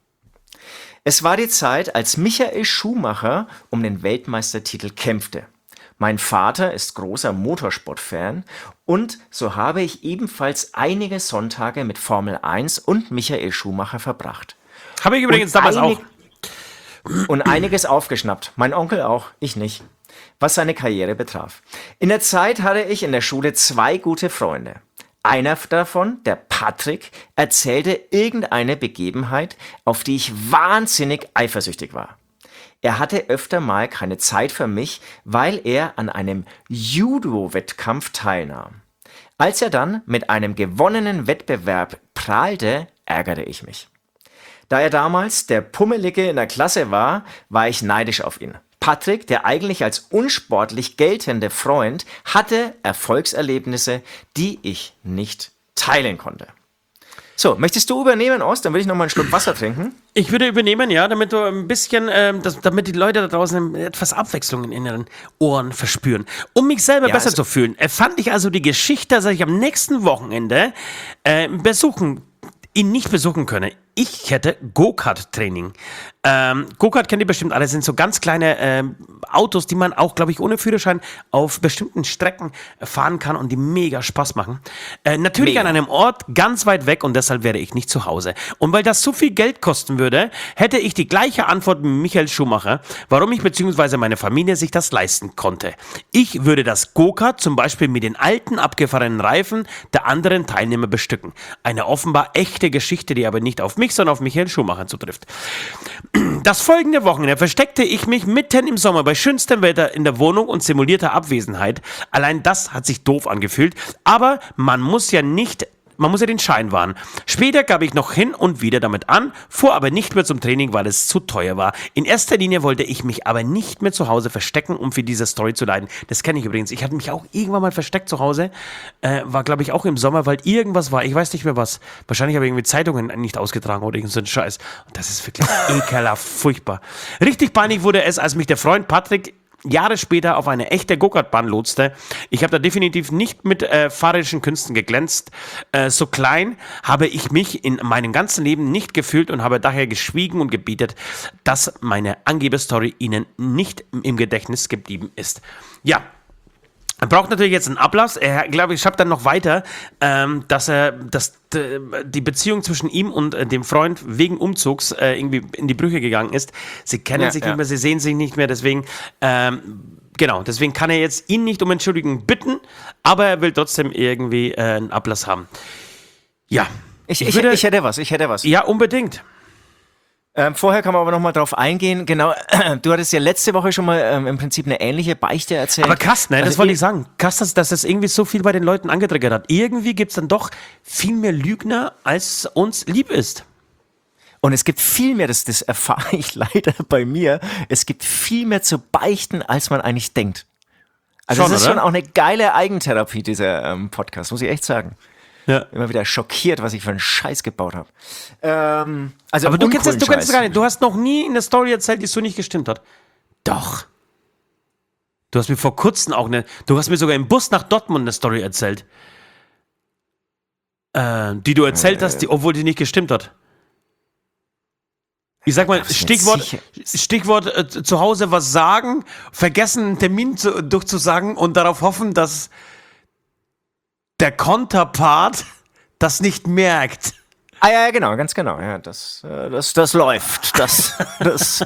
Es war die Zeit, als Michael Schumacher um den Weltmeistertitel kämpfte. Mein Vater ist großer Motorsportfan und so habe ich ebenfalls einige Sonntage mit Formel eins und Michael Schumacher verbracht. Habe ich übrigens Und damals einig- auch. Und einiges aufgeschnappt. Mein Onkel auch, ich nicht. Was seine Karriere betraf. In der Zeit hatte ich in der Schule zwei gute Freunde. Einer davon, der Patrick, erzählte irgendeine Begebenheit, auf die ich wahnsinnig eifersüchtig war. Er hatte öfter mal keine Zeit für mich, weil er an einem Judo-Wettkampf teilnahm. Als er dann mit einem gewonnenen Wettbewerb prahlte, ärgerte ich mich. Da er damals der Pummelige in der Klasse war, war ich neidisch auf ihn. Patrick, der eigentlich als unsportlich geltende Freund, hatte Erfolgserlebnisse, die ich nicht teilen konnte. So, möchtest du übernehmen, Ost? Dann würde ich noch mal einen Schluck Wasser trinken. Ich würde übernehmen, ja, damit du ein bisschen, ähm, das, damit die Leute da draußen etwas Abwechslung in ihren Ohren verspüren. Um mich selber Ja, besser also- zu fühlen, äh, fand ich also die Geschichte, dass ich am nächsten Wochenende äh, besuchen, ihn nicht besuchen könne. Ich hätte Go-Kart-Training. Ähm, Go-Kart kennt ihr bestimmt alle, sind so ganz kleine ähm, Autos, die man auch, glaube ich, ohne Führerschein auf bestimmten Strecken fahren kann und die mega Spaß machen. Äh, natürlich Mega. an einem Ort ganz weit weg und deshalb wäre ich nicht zu Hause. Und weil das so viel Geld kosten würde, hätte ich die gleiche Antwort wie Michael Schumacher, warum ich bzw. meine Familie sich das leisten konnte. Ich würde das Go-Kart zum Beispiel mit den alten abgefahrenen Reifen der anderen Teilnehmer bestücken. Eine offenbar echte Geschichte, die aber nicht auf mich, sondern auf Michael Schumacher zutrifft. Das folgende Wochenende versteckte ich mich mitten im Sommer bei schönstem Wetter in der Wohnung und simulierter Abwesenheit. Allein das hat sich doof angefühlt, aber man muss ja nicht man muss ja den Schein wahren. Später gab ich noch hin und wieder damit an, fuhr aber nicht mehr zum Training, weil es zu teuer war. In erster Linie wollte ich mich aber nicht mehr zu Hause verstecken, um für diese Story zu leiden. Das kenne ich übrigens. Ich hatte mich auch irgendwann mal versteckt zu Hause. Äh, war, glaube ich, auch im Sommer, weil irgendwas war. Ich weiß nicht mehr was. Wahrscheinlich habe ich irgendwie Zeitungen nicht ausgetragen oder irgend so ein Scheiß. Und das ist wirklich ekelhaft, furchtbar. Richtig peinlich wurde es, als mich der Freund Patrick Jahre später auf eine echte Go-Kart-Bahn lotste. Ich habe da definitiv nicht mit äh, fahrerischen Künsten geglänzt. Äh, so klein habe ich mich in meinem ganzen Leben nicht gefühlt und habe daher geschwiegen und gebetet, dass meine Angeberstory Ihnen nicht im Gedächtnis geblieben ist. Ja. Er braucht natürlich jetzt einen Ablass. Er, glaube ich, schreibt dann noch weiter, ähm, dass er, dass d- die Beziehung zwischen ihm und äh, dem Freund wegen Umzugs äh, irgendwie in die Brüche gegangen ist. Sie kennen Ja, sich ja. nicht mehr, sie sehen sich nicht mehr, deswegen, ähm, genau, deswegen kann er jetzt ihn nicht um Entschuldigung bitten, aber er will trotzdem irgendwie äh, einen Ablass haben. Ja. Ich, ich, würde- ich hätte was, ich hätte was. Ja, unbedingt. Ähm, vorher kann man aber noch mal drauf eingehen. Genau, du hattest ja letzte Woche schon mal ähm, im Prinzip eine ähnliche Beichte erzählt. Aber krass, ne? Das Also wollte ich- ich sagen. Krass, dass, dass das irgendwie so viel bei den Leuten angetriggert hat. Irgendwie gibt es dann doch viel mehr Lügner, als uns lieb ist. Und es gibt viel mehr, das, das erfahre ich leider bei mir, es gibt viel mehr zu beichten, als man eigentlich denkt. Also Schon, es ist oder? schon auch eine geile Eigentherapie, dieser ähm, Podcast, muss ich echt sagen. Ja. Immer wieder schockiert, was ich für einen Scheiß gebaut habe. Ähm, also Aber du kennst das, uncoolen du kennst das Scheiß. gar nicht. Du hast noch nie eine Story erzählt, die so nicht gestimmt hat. Doch. Du hast mir vor kurzem auch eine, du hast mir sogar im Bus nach Dortmund eine Story erzählt. Äh, die du erzählt hast, die, obwohl die nicht gestimmt hat. Ich sag mal, Darfst du jetzt Stichwort, sicher- Stichwort äh, zu Hause was sagen, vergessen einen Termin zu, durchzusagen und darauf hoffen, dass der Konterpart das nicht merkt. Ah ja, ja, genau, ganz genau. Ja, das, äh, das, das läuft. Das, das,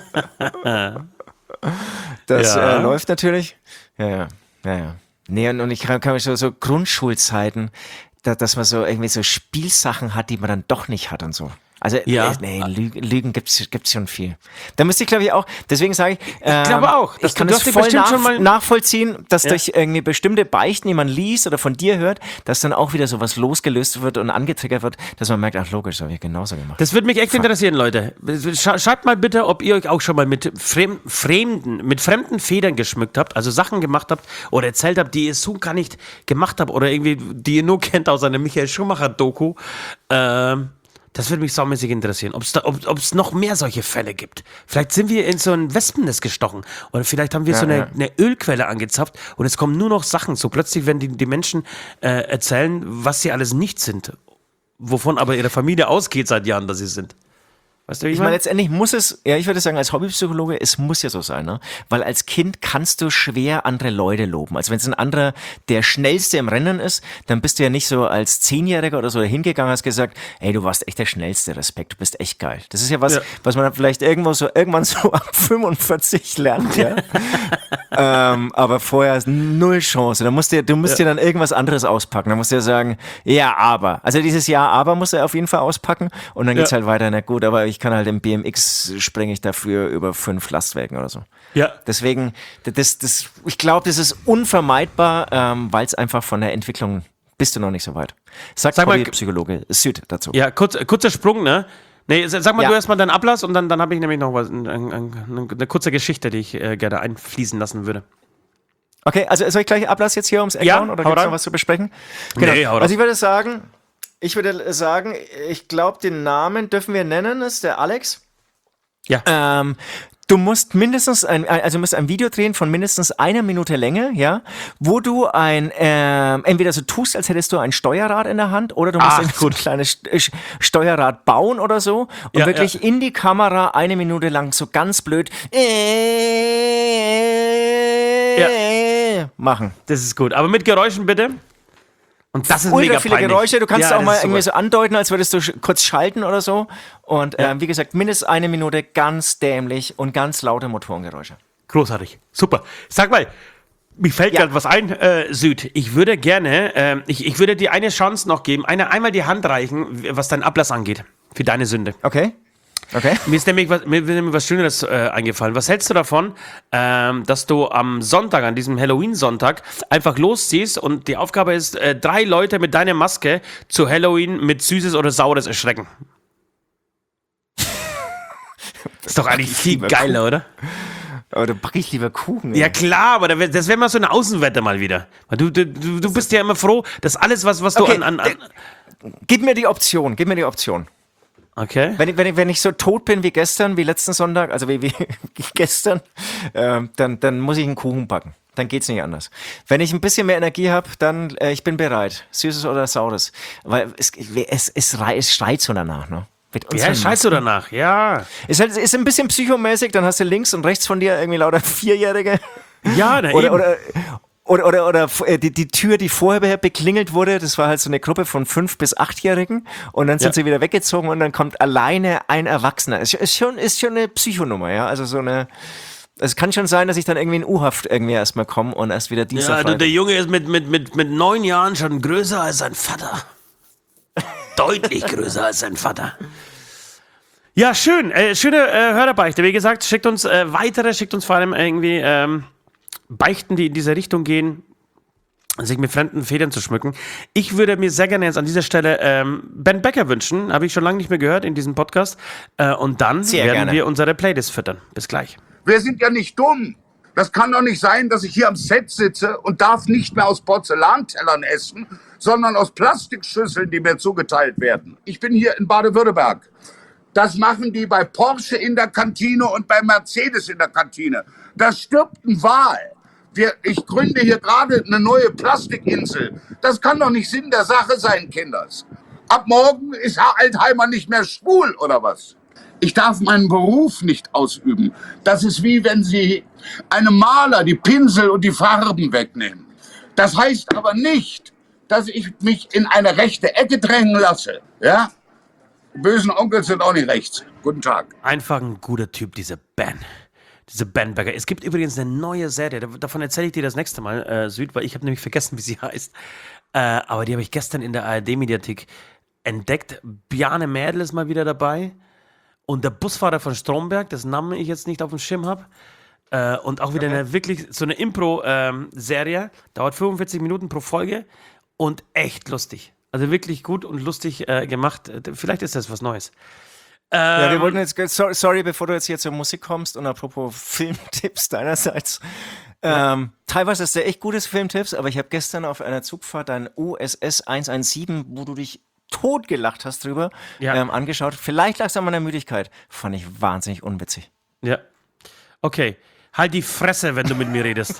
das Ja. äh, läuft natürlich. Ja, ja, ja, ja. Nee, und, und ich kann, kann mich so, so Grundschulzeiten, da, dass man so irgendwie so Spielsachen hat, die man dann doch nicht hat und so. Also, Ja. äh, nee, Lügen, Lügen gibt's, gibt's schon viel. Da müsste ich, glaube ich, auch, deswegen sage ich, ähm, glaube auch, dass ich kann du- du das hast dich voll bestimmt nach, schon mal- nachvollziehen, dass Ja. durch irgendwie bestimmte Beichten, die man liest oder von dir hört, dass dann auch wieder sowas losgelöst wird und angetriggert wird, dass man merkt, ach logisch, das habe ich genauso gemacht. Das würde mich echt interessieren, Leute. Sch- Schreibt mal bitte, ob ihr euch auch schon mal mit Fremden, Fremden, mit fremden Federn geschmückt habt, also Sachen gemacht habt oder erzählt habt, die ihr so gar nicht gemacht habt oder irgendwie, die ihr nur kennt aus einer Michael Schumacher-Doku. Ähm, das würde mich saumäßig interessieren, ob's da, ob es noch mehr solche Fälle gibt. Vielleicht sind wir in so ein Wespennest gestochen oder vielleicht haben wir Ja, so eine, ja. eine Ölquelle angezapft und es kommen nur noch Sachen. So plötzlich werden die, die Menschen äh, erzählen, was sie alles nicht sind, wovon aber ihre Familie ausgeht seit Jahren, dass sie sind. Weißt du, wie Ich ich meine, meine? letztendlich muss es, ja, ich würde sagen, als Hobbypsychologe, es muss ja so sein, ne? Weil als Kind kannst du schwer andere Leute loben. Also wenn es ein anderer der Schnellste im Rennen ist, dann bist du ja nicht so als Zehnjähriger oder so hingegangen, hast gesagt, ey, du warst echt der Schnellste, Respekt, du bist echt geil. Das ist ja was, Ja. was man vielleicht irgendwo so, irgendwann so ab fünfundvierzig lernt, ja. ähm, aber vorher ist null Chance. Da musst du, du musst dir dann irgendwas anderes auspacken. Da musst du ja sagen, ja, aber. Also dieses Ja, aber musst du auf jeden Fall auspacken und dann geht's Ja. halt weiter. Na gut, aber ich kann halt im B M X springe ich dafür über fünf Lastwagen oder so. Ja. Deswegen, das, das, ich glaube, das ist unvermeidbar, ähm, weil es einfach von der Entwicklung bist du noch nicht so weit. Sagt Sag mal, Psychologe Süd dazu. Ja, kurz, kurzer Sprung, ne? Nee, sag mal Ja. du erstmal deinen Ablass und dann, dann habe ich nämlich noch was, ein, ein, ein, eine kurze Geschichte, die ich äh, gerne einfließen lassen würde. Okay, also soll ich gleich Ablass jetzt hier ums Eck Ja, hauen oder hau gibt es rein. noch was zu besprechen? Genau. Nee, hau also raus. ich würde sagen, ich würde sagen, ich glaube, den Namen dürfen wir nennen, ist der Alex. Ja. Ähm, du musst mindestens ein, also musst ein Video drehen von mindestens einer Minute Länge, ja, wo du ein, ähm, entweder so tust, als hättest du ein Steuerrad in der Hand, oder du musst Ach, irgendwie so ein gut. kleines St- Steuerrad bauen oder so und Ja, wirklich ja. in die Kamera eine Minute lang so ganz blöd machen. Das ist gut. Aber mit Geräuschen bitte. Und das ist Ultra mega viele peinlich. Geräusche, du kannst Ja, auch das mal ist irgendwie super. so andeuten, als würdest du sch- kurz schalten oder so. Und ähm, wie gesagt, mindestens eine Minute ganz dämlich und ganz laute Motorengeräusche. Großartig. Super. Sag mal, mir fällt Ja. gerade was ein, äh, Süd. Ich würde gerne, ähm, ich, ich würde dir eine Chance noch geben, eine, einmal die Hand reichen, was deinen Ablass angeht. Für deine Sünde. Okay? Okay. Mir ist nämlich was, mir ist nämlich was Schöneres äh, eingefallen. Was hältst du davon, ähm, dass du am Sonntag, an diesem Halloween-Sonntag, einfach losziehst und die Aufgabe ist, äh, drei Leute mit deiner Maske zu Halloween mit Süßes oder Saures erschrecken? Ist doch eigentlich viel geiler, oder? Aber da backe ich lieber Kuchen. Ja ey. klar, aber da wär- das wäre mal so eine Außenwette mal wieder. Weil Du, du, du, du bist ja immer froh, dass alles, was, was du Okay, an, an, an... Gib mir die Option, gib mir die Option. Okay. Wenn ich, wenn, ich, wenn ich so tot bin wie gestern, wie letzten Sonntag, also wie, wie, wie gestern, ähm, dann, dann muss ich einen Kuchen backen. Dann geht's nicht anders. Wenn ich ein bisschen mehr Energie habe, dann äh, ich bin bereit. Süßes oder Saures. Weil es, es, es, rei- es schreit so danach, ne? Mit Ja, unseren scheißt du danach, ja. Ist halt, ist ein bisschen psychomäßig, dann hast du links und rechts von dir irgendwie lauter Vierjährige. Ja, na Oder, eben. oder, oder, oder, oder äh, die, die Tür, die vorher beklingelt wurde, das war halt so eine Gruppe von fünf- bis achtjährigen und dann sind Ja. sie wieder weggezogen und dann kommt alleine ein Erwachsener. Ist, ist, schon, ist schon eine Psychonummer, ja, also so eine, es kann schon sein, dass ich dann irgendwie in U-Haft irgendwie erstmal komme und erst wieder Dienstag, Ja, du, Freitag. der Junge ist mit, mit, mit, mit neun Jahren schon größer als sein Vater. Deutlich größer als sein Vater. Ja, schön. Äh, schöne äh, Hörerbeichte. Wie gesagt, schickt uns äh, weitere, schickt uns vor allem irgendwie ähm, Beichten, die in diese Richtung gehen, sich mit fremden Federn zu schmücken. Ich würde mir sehr gerne jetzt an dieser Stelle ähm, Ben Becker wünschen. Habe ich schon lange nicht mehr gehört in diesem Podcast. Äh, und dann Sehr werden gerne. wir unsere Playlist füttern. Bis gleich. Wir sind ja nicht dumm. Das kann doch nicht sein, dass ich hier am Set sitze und darf nicht mehr aus Porzellantellern essen, sondern aus Plastikschüsseln, die mir zugeteilt werden. Ich bin hier in Baden-Württemberg. Das machen die bei Porsche in der Kantine und bei Mercedes in der Kantine. Da stirbt ein Wal. Wir, ich gründe hier gerade eine neue Plastikinsel. Das kann doch nicht Sinn der Sache sein, Kinders. Ab morgen ist Herr Altheimer nicht mehr schwul, oder was? Ich darf meinen Beruf nicht ausüben. Das ist wie wenn Sie einem Maler die Pinsel und die Farben wegnehmen. Das heißt aber nicht, dass ich mich in eine rechte Ecke drängen lasse. Ja? Die bösen Onkels sind auch nicht rechts. Guten Tag. Einfach ein guter Typ, dieser Ben. Diese Ben Becker. Es gibt übrigens eine neue Serie, da- davon erzähle ich dir das nächste Mal, äh, Süd, weil ich habe nämlich vergessen, wie sie heißt. Äh, aber die habe ich gestern in der A R D-Mediathek entdeckt. Bjarne Mädel ist mal wieder dabei. Und der Busfahrer von Stromberg, dessen Namen ich jetzt nicht auf dem Schirm habe. Äh, und auch wieder eine wirklich so eine Impro-Serie. Dauert fünfundvierzig Minuten pro Folge und echt lustig. Also wirklich gut und lustig äh, gemacht. Äh, Vielleicht ist das was Neues. Ja, wir Ähm, wollten jetzt, so- sorry, bevor du jetzt hier zur Musik kommst und apropos Filmtipps deinerseits. Ähm, teilweise ist der echt gutes Filmtipps, aber ich habe gestern auf einer Zugfahrt dein U S S hundertsiebzehn, wo du dich totgelacht hast drüber, Ja. ähm, angeschaut. Vielleicht lag es an meiner Müdigkeit. Fand ich wahnsinnig unwitzig. Ja. Okay. Halt die Fresse, wenn du mit mir redest.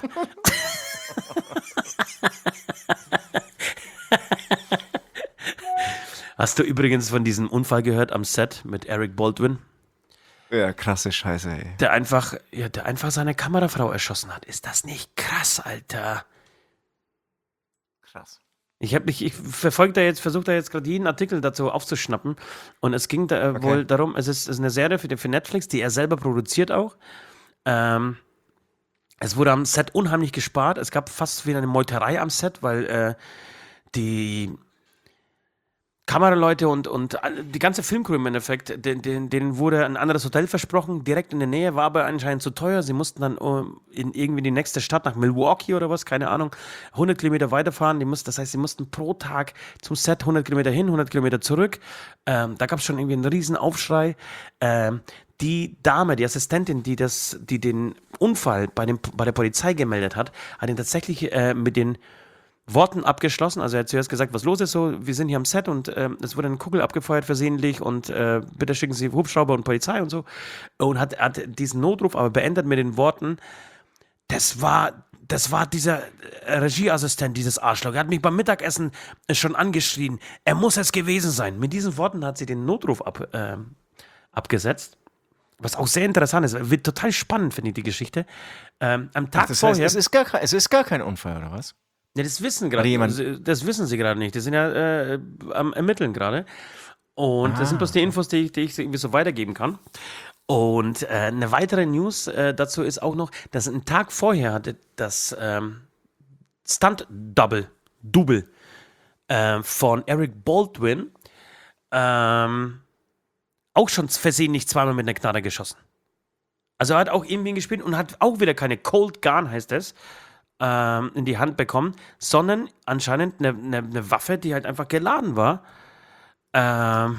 Hast du übrigens von diesem Unfall gehört am Set mit Eric Baldwin, Ja, krasse Scheiße, ey. der einfach, ja, der einfach seine Kamerafrau erschossen hat? Ist das nicht krass, Alter? Krass. Ich habe mich, ich verfolge da jetzt, versuche da jetzt gerade jeden Artikel dazu aufzuschnappen. Und es ging da äh, wohl darum, es ist, es ist eine Serie für, für Netflix, die er selber produziert auch. Ähm, es wurde am Set unheimlich gespart. Es gab fast wieder eine Meuterei am Set, weil äh, die Kameraleute und, und alle- die ganze Filmcrew im Endeffekt, den, den, denen wurde ein anderes Hotel versprochen, direkt in der Nähe, war aber anscheinend zu teuer. Sie mussten dann um, in irgendwie die nächste Stadt, nach Milwaukee oder was, keine Ahnung, hundert Kilometer weiterfahren. Die mussten, das heißt, sie mussten pro Tag zum Set hundert Kilometer hin, hundert Kilometer zurück. Ähm, da gab es schon irgendwie einen riesen Aufschrei. Ähm, die Dame, die Assistentin, die, das, die den Unfall bei, dem, bei der Polizei gemeldet hat, hat ihn tatsächlich äh, mit den Worten abgeschlossen. Also er hat zuerst gesagt, was los ist so, wir sind hier am Set und ähm, es wurde eine Kugel abgefeuert versehentlich und äh, bitte schicken Sie Hubschrauber und Polizei und so. Und hat, hat diesen Notruf aber beendet mit den Worten, das war, das war dieser äh, Regieassistent, dieses Arschloch. Er hat mich beim Mittagessen äh, schon angeschrien. Er muss es gewesen sein. Mit diesen Worten hat sie den Notruf ab, ähm, abgesetzt. Was auch sehr interessant ist. Wird total spannend, finde ich, die Geschichte. Ähm, am Tag Ach, das heißt, vorher... es ist, gar, kein- es ist gar kein Unfall, oder was? Ja, das wissen Oder gerade, jemand- sie- das wissen sie gerade nicht. Die sind ja äh, am Ermitteln gerade. Und das sind bloß die Infos, die ich, die ich irgendwie so weitergeben kann. Und äh, eine weitere News äh, dazu ist auch noch, dass einen Tag vorher hatte das ähm, Stunt-Double, Double äh, von Eric Baldwin ähm, auch schon versehentlich zweimal mit einer Knarre geschossen. Also er hat auch irgendwie gespielt und hat auch wieder keine Cold Gun, heißt es, ähm, in die Hand bekommen, sondern anscheinend eine, eine, eine Waffe, die halt einfach geladen war. Ähm,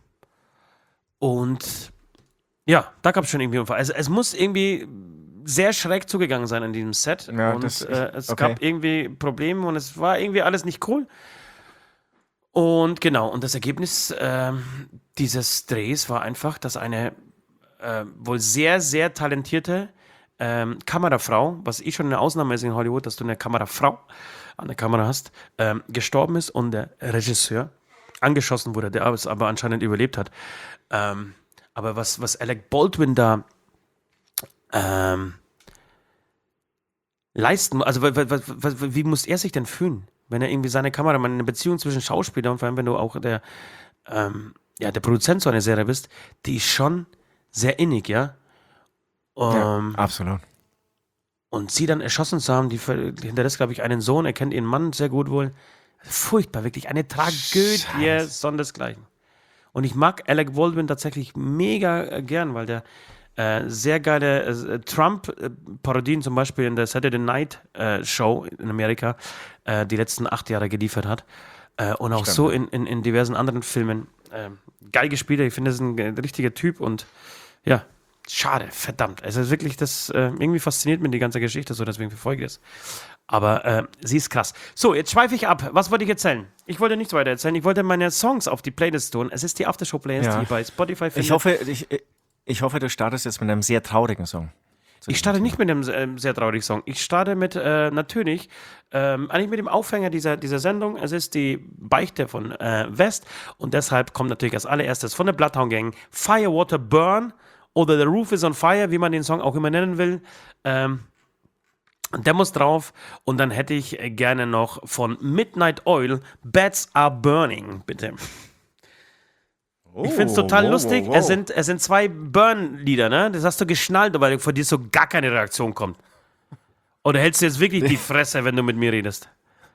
und ja, da gab es schon irgendwie einen Unfall. Also es muss irgendwie sehr schräg zugegangen sein in diesem Set. Ja, und das- äh, es okay. gab irgendwie Probleme und es war irgendwie alles nicht cool. Und genau, und das Ergebnis ähm, dieses Drehs war einfach, dass eine äh, wohl sehr, sehr talentierte ähm, Kamerafrau, was eh schon eine Ausnahme ist in Hollywood, dass du eine Kamerafrau an der Kamera hast, ähm, gestorben ist und der Regisseur angeschossen wurde, der es aber anscheinend überlebt hat. Ähm, aber was, was Alec Baldwin da ähm, leisten, also w- w- w- wie muss er sich denn fühlen, wenn er irgendwie seine Kameramann, eine Beziehung zwischen Schauspieler und vor allem, wenn du auch der, ähm, ja, der Produzent so einer Serie bist, die ist schon sehr innig, ja? Ja, Ähm, absolut. Und sie dann erschossen zu haben, die ver- hinterlässt, glaube ich, einen Sohn, er kennt ihren Mann sehr gut wohl. Furchtbar, wirklich eine Tragödie Scheiße. sondersgleichen. Und ich mag Alec Baldwin tatsächlich mega äh, gern, weil der äh, sehr geile äh, Trump-Parodien zum Beispiel in der Saturday Night äh, Show in Amerika äh, die letzten acht Jahre geliefert hat. Äh, und auch Stimmt, so ja. in, in, in diversen anderen Filmen. Äh, geil gespielt, ich finde, das ist ein äh, richtiger Typ und ja, schade, verdammt. Also wirklich, das äh, irgendwie fasziniert mich die ganze Geschichte so, deswegen verfolge ich es. Aber äh, sie ist krass. So, jetzt schweife ich ab. Was wollte ich erzählen? Ich wollte nichts weiter erzählen. Ich wollte meine Songs auf die Playlist tun. Es ist die Aftershow-Playlist, Ja. die bei Spotify findet. Ich hoffe, ich, ich hoffe, du startest jetzt mit einem sehr traurigen Song. Ich starte nicht mit einem ähm, sehr traurigen Song. Ich starte mit, äh, natürlich, ähm, eigentlich mit dem Aufhänger dieser, dieser Sendung. Es ist die Beichte von äh, West und deshalb kommt natürlich als allererstes von der Bloodhound Gang Fire, Water, Burn oder The Roof is on Fire, wie man den Song auch immer nennen will. Ähm, der muss drauf und dann hätte ich äh, gerne noch von Midnight Oil Bats Are Burning, bitte. Ich finde es total wow, lustig. wow, wow. Es, sind, es sind zwei Burn-Lieder, ne? Das hast du geschnallt, weil vor dir so gar keine Reaktion kommt. Oder hältst du jetzt wirklich die Fresse, wenn du mit mir redest?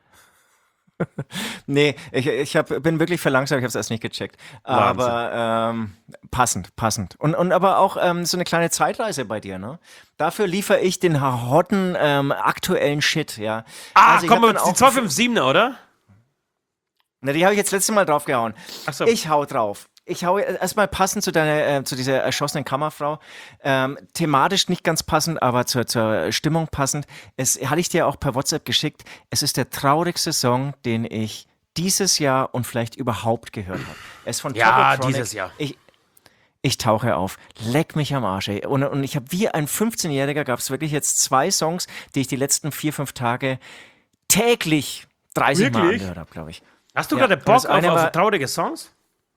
Nee, ich, ich hab, bin wirklich verlangsamt, ich habe es erst nicht gecheckt. Aber ähm, passend, passend. Und, und aber auch ähm, so eine kleine Zeitreise bei dir, ne? Dafür liefere ich den hotten ähm, aktuellen Shit, ja. Ah, Also ich komm, hab dann die auch- zwei fünf siebener, oder? Na, die habe ich jetzt letztes Mal draufgehauen. Ach so. Ich hau drauf. Ich hau erstmal passend zu deiner, äh, zu dieser erschossenen Kammerfrau. Ähm, thematisch nicht ganz passend, aber zur, zur Stimmung passend. Es hatte ich dir auch per WhatsApp geschickt. Es ist der traurigste Song, den ich dieses Jahr und vielleicht überhaupt gehört habe. Er ist von Ja, Togotronic. dieses Jahr. Ich, ich tauche auf. Leck mich am Arsch, ey. Und, und ich habe wie ein fünfzehnjähriger gab es wirklich jetzt zwei Songs, die ich die letzten vier, fünf Tage täglich dreißig Mal Wirklich? angehört habe, glaube ich. Hast du Ja, gerade und Bock das auf, eine auf war- traurige Songs?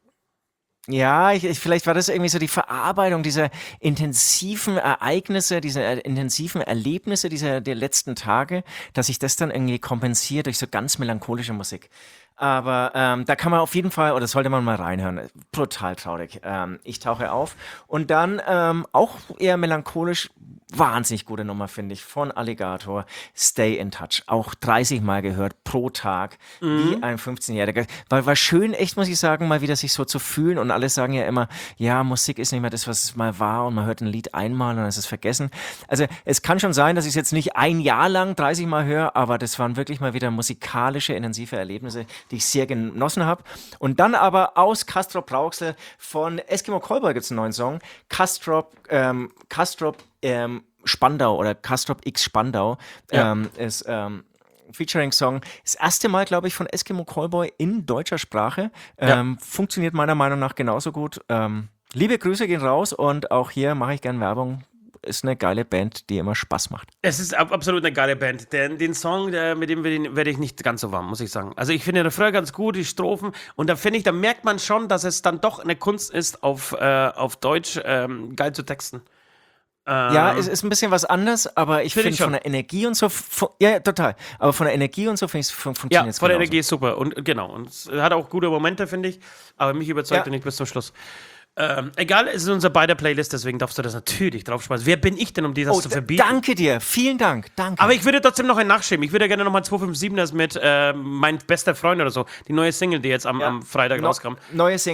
Ja, ich, ich, vielleicht war das irgendwie so die Verarbeitung dieser intensiven Ereignisse, dieser äh, intensiven Erlebnisse dieser der letzten Tage, dass sich das dann irgendwie kompensiert durch so ganz melancholische Musik. Aber ähm, da kann man auf jeden Fall, oder sollte man mal reinhören, brutal traurig. Ähm, ich tauche auf. Und dann ähm, auch eher melancholisch, wahnsinnig gute Nummer, finde ich, von Alligator, Stay in Touch. Auch dreißig Mal gehört pro Tag, wie ein fünfzehnjähriger. War, war schön, echt, muss ich sagen, mal wieder sich so zu fühlen. Und alle sagen ja immer, ja, Musik ist nicht mehr das, was es mal war. Und man hört ein Lied einmal und dann ist es vergessen. Also es kann schon sein, dass ich es jetzt nicht ein Jahr lang dreißig Mal höre, aber das waren wirklich mal wieder musikalische, intensive Erlebnisse, die ich sehr genossen habe. Und dann aber aus Castrop Rauxel von Eskimo Callboy gibt es einen neuen Song. Castrop, ähm, Castrop ähm, Spandau oder Castrop X Spandau Ja. ähm, ist ähm, Featuring-Song. Das erste Mal, glaube ich, von Eskimo Callboy in deutscher Sprache. Ähm, Funktioniert meiner Meinung nach genauso gut. Ähm, liebe Grüße gehen raus und auch hier mache ich gern Werbung. Ist eine geile Band, die immer Spaß macht. Es ist ab- absolut eine geile Band. Den, den Song, der, mit dem wir den- werde ich nicht ganz so warm, muss ich sagen. Also ich finde den Refrain ganz gut, die Strophen. Und da finde ich, da merkt man schon, dass es dann doch eine Kunst ist, auf, äh, auf Deutsch ähm, geil zu texten. Ähm, Ja, es ist ein bisschen was anderes, aber ich Find finde ich schon. von der Energie und so, fu- ja, ja, total. Aber von der Energie und so finde ich es fun Ja, funktioniert von der Energie ist super. Und genau. Und es hat auch gute Momente, finde ich. Aber mich überzeugt Ja. er nicht bis zum Schluss. Ähm, egal, es ist unser beider Playlist, deswegen darfst du das natürlich draufschmeißen. Wer bin ich denn, um dir das Oh, zu d- verbieten? danke dir, vielen Dank, danke. Aber ich würde trotzdem noch einen nachschieben. Ich würde gerne nochmal zwei fünf siebners mit äh, Mein bester Freund oder so. Die neue Single, die jetzt am, Ja. am Freitag No- rauskam. Neue Single.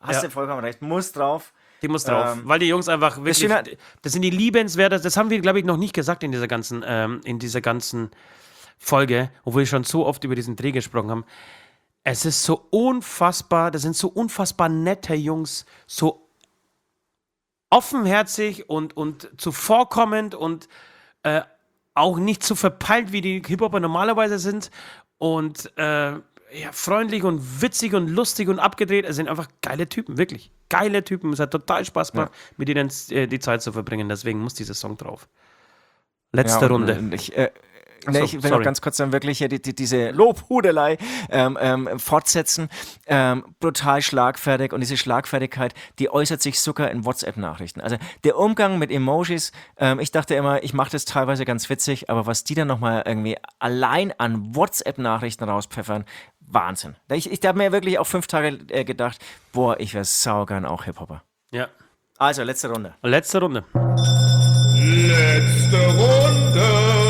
Hast Ja. du vollkommen recht. Muss drauf. Die muss drauf, Ähm, weil die Jungs einfach wirklich, Schöne- das sind die liebenswerte, das haben wir, glaube ich, noch nicht gesagt in dieser ganzen, ähm, in dieser ganzen Folge, obwohl wir schon so oft über diesen Dreh gesprochen haben. Es ist so unfassbar, das sind so unfassbar nette Jungs, so offenherzig und, und zuvorkommend und äh, auch nicht so verpeilt, wie die Hip-Hopper normalerweise sind und äh, ja, freundlich und witzig und lustig und abgedreht. Es sind einfach geile Typen, wirklich. Geile Typen. Es hat total Spaß gemacht, ja. mit ihnen äh, die Zeit zu verbringen. Deswegen muss dieser Song drauf. Letzte ja, und, Runde. Und ich, äh, so, ne, ich will sorry. noch ganz kurz dann wirklich hier die, die, diese Lobhudelei ähm, ähm, fortsetzen. Ähm, brutal schlagfertig und diese Schlagfertigkeit, die äußert sich sogar in WhatsApp-Nachrichten. Also der Umgang mit Emojis, ähm, ich dachte immer, ich mache das teilweise ganz witzig, aber was die dann nochmal irgendwie allein an WhatsApp-Nachrichten rauspfeffern, Wahnsinn. Ich, ich habe mir wirklich auch fünf Tage äh, gedacht, boah, ich wäre saugern auch Hip-Hopper. Ja. Also, letzte Runde. Letzte Runde. Letzte Runde.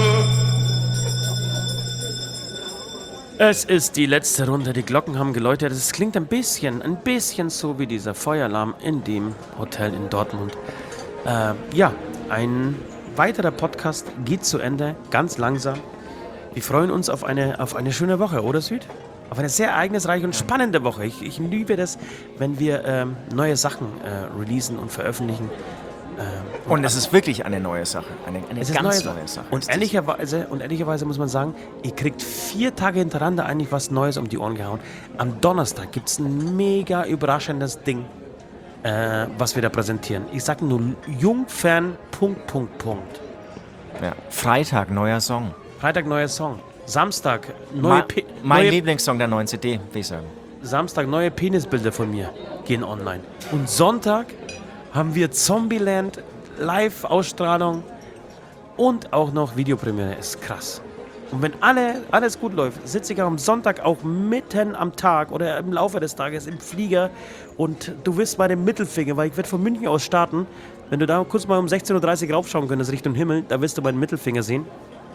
Es ist die letzte Runde, die Glocken haben geläutet. Es klingt ein bisschen, ein bisschen so wie dieser Feueralarm in dem Hotel in Dortmund. Äh, ja, ein weiterer Podcast geht zu Ende, ganz langsam. Wir freuen uns auf eine, auf eine schöne Woche, oder Süd? Auf eine sehr ereignisreiche und spannende Woche. Ich, ich liebe das, wenn wir ähm, neue Sachen äh, releasen und veröffentlichen. Ähm, Und, und es ist wirklich eine neue Sache. Eine, eine es ist ganz neue, neue Sache. Und ist das. ehrlicherweise, und ehrlicherweise muss man sagen, ihr kriegt vier Tage hintereinander eigentlich was Neues um die Ohren gehauen. Am Donnerstag gibt es ein mega überraschendes Ding, äh, was wir da präsentieren. Ich sage nur Jungfern, Punkt, Punkt, Punkt. Ja. Freitag, neuer Song. Freitag neuer Song. Samstag neue, Ma Pe mein neue Lieblingssong der neuen C D, will ich sagen. Samstag neue Penisbilder von mir gehen online. Und Sonntag haben wir Zombieland Live-Ausstrahlung und auch noch Videopremiere. Ist krass. Und wenn alle, alles gut läuft, sitze ich am Sonntag auch mitten am Tag oder im Laufe des Tages im Flieger und du wirst bei dem Mittelfinger, weil ich werde von München aus starten, wenn du da kurz mal um sechzehn Uhr dreißig raufschauen könntest Richtung Himmel, da wirst du meinen Mittelfinger sehen.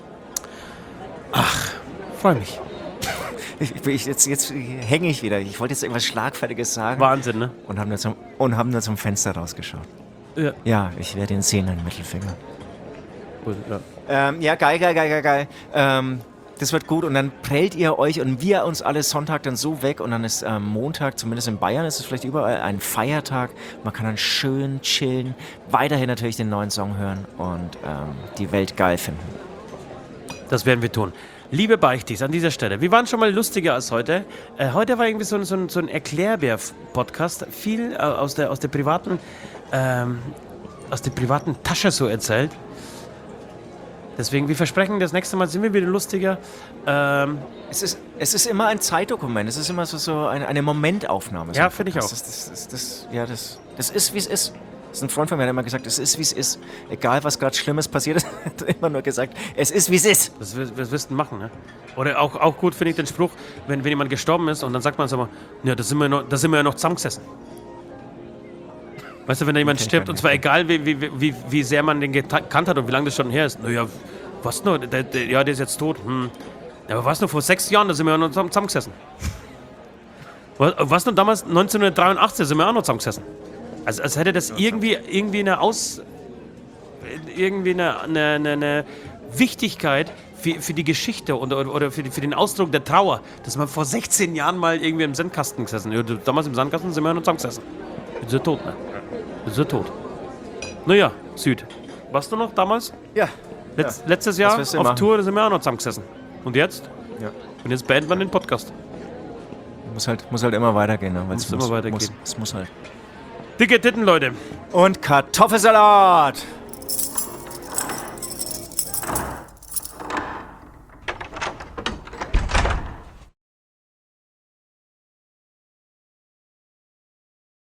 Ach, freue mich. Ich, ich, jetzt jetzt hänge ich wieder. Ich wollte jetzt irgendwas Schlagfertiges sagen. Wahnsinn, ne? Und haben nur zum, und haben nur zum Fenster rausgeschaut. Ja. Ja, ich werde ihn sehen, einen Mittelfinger. Ja. Ähm, ja, geil, geil, geil, geil, geil. Ähm, das wird gut und dann prellt ihr euch und wir uns alle Sonntag dann so weg und dann ist ähm, Montag, zumindest in Bayern ist es vielleicht überall ein Feiertag. Man kann dann schön chillen, weiterhin natürlich den neuen Song hören und ähm, die Welt geil finden. Das werden wir tun. Liebe Beichtis, an dieser Stelle, wir waren schon mal lustiger als heute. Äh, heute war irgendwie so ein, so ein, so ein Erklärbär-Podcast, viel äh, aus, der, aus, der privaten, ähm, aus der privaten Tasche so erzählt. Deswegen, wir versprechen, das nächste Mal sind wir wieder lustiger. Ähm, Es ist, es ist immer ein Zeitdokument, es ist immer so, so eine, eine Momentaufnahme. So Ja, ein finde ich Podcast. auch. Das, das, das, das, ja, das, das ist, wie es ist. Das ist ein Freund von mir, der hat immer gesagt, es ist, wie es ist. Egal, was gerade Schlimmes passiert ist, hat er immer nur gesagt, es ist, wie es ist. das wir- wir wirst du machen, ne? Oder auch, auch gut finde ich den Spruch, wenn, wenn jemand gestorben ist und dann sagt man so mal, ja, da sind wir, noch, da sind wir ja noch zusammengesessen. Weißt du, wenn da jemand Okay, stirbt, und zwar egal, wie, wie, wie, wie sehr man den gekannt hat und wie lange das schon her ist. Naja, was nur? Der, der, ja, der ist jetzt tot. Hm. Ja, aber was nur vor sechs Jahren, da sind wir ja noch zusammen- zusammengesessen. Was, was nur damals, neunzehnhundertdreiundachtzig, sind wir auch noch zusammengesessen. Also als hätte das irgendwie, irgendwie eine Aus... irgendwie eine, eine, eine, eine Wichtigkeit für, für die Geschichte oder, oder für, die, für den Ausdruck der Trauer, dass man vor sechzehn Jahren mal irgendwie im Sandkasten gesessen ist. Ja, damals im Sandkasten sind wir ja noch zusammengesessen. Jetzt ist er tot, ne? Jetzt ist er tot. Naja, Süd. Warst du noch damals? Ja. Letz, Ja. Letztes Jahr wirst du auf machen. Tour, da sind wir auch noch zusammengesessen. Und jetzt? Ja. Und jetzt beenden wir den Podcast. Muss halt, muss halt immer weitergehen. Ne? Muss immer weitergehen. Muss, es muss halt. Dicke Titten, Leute. Und Kartoffelsalat.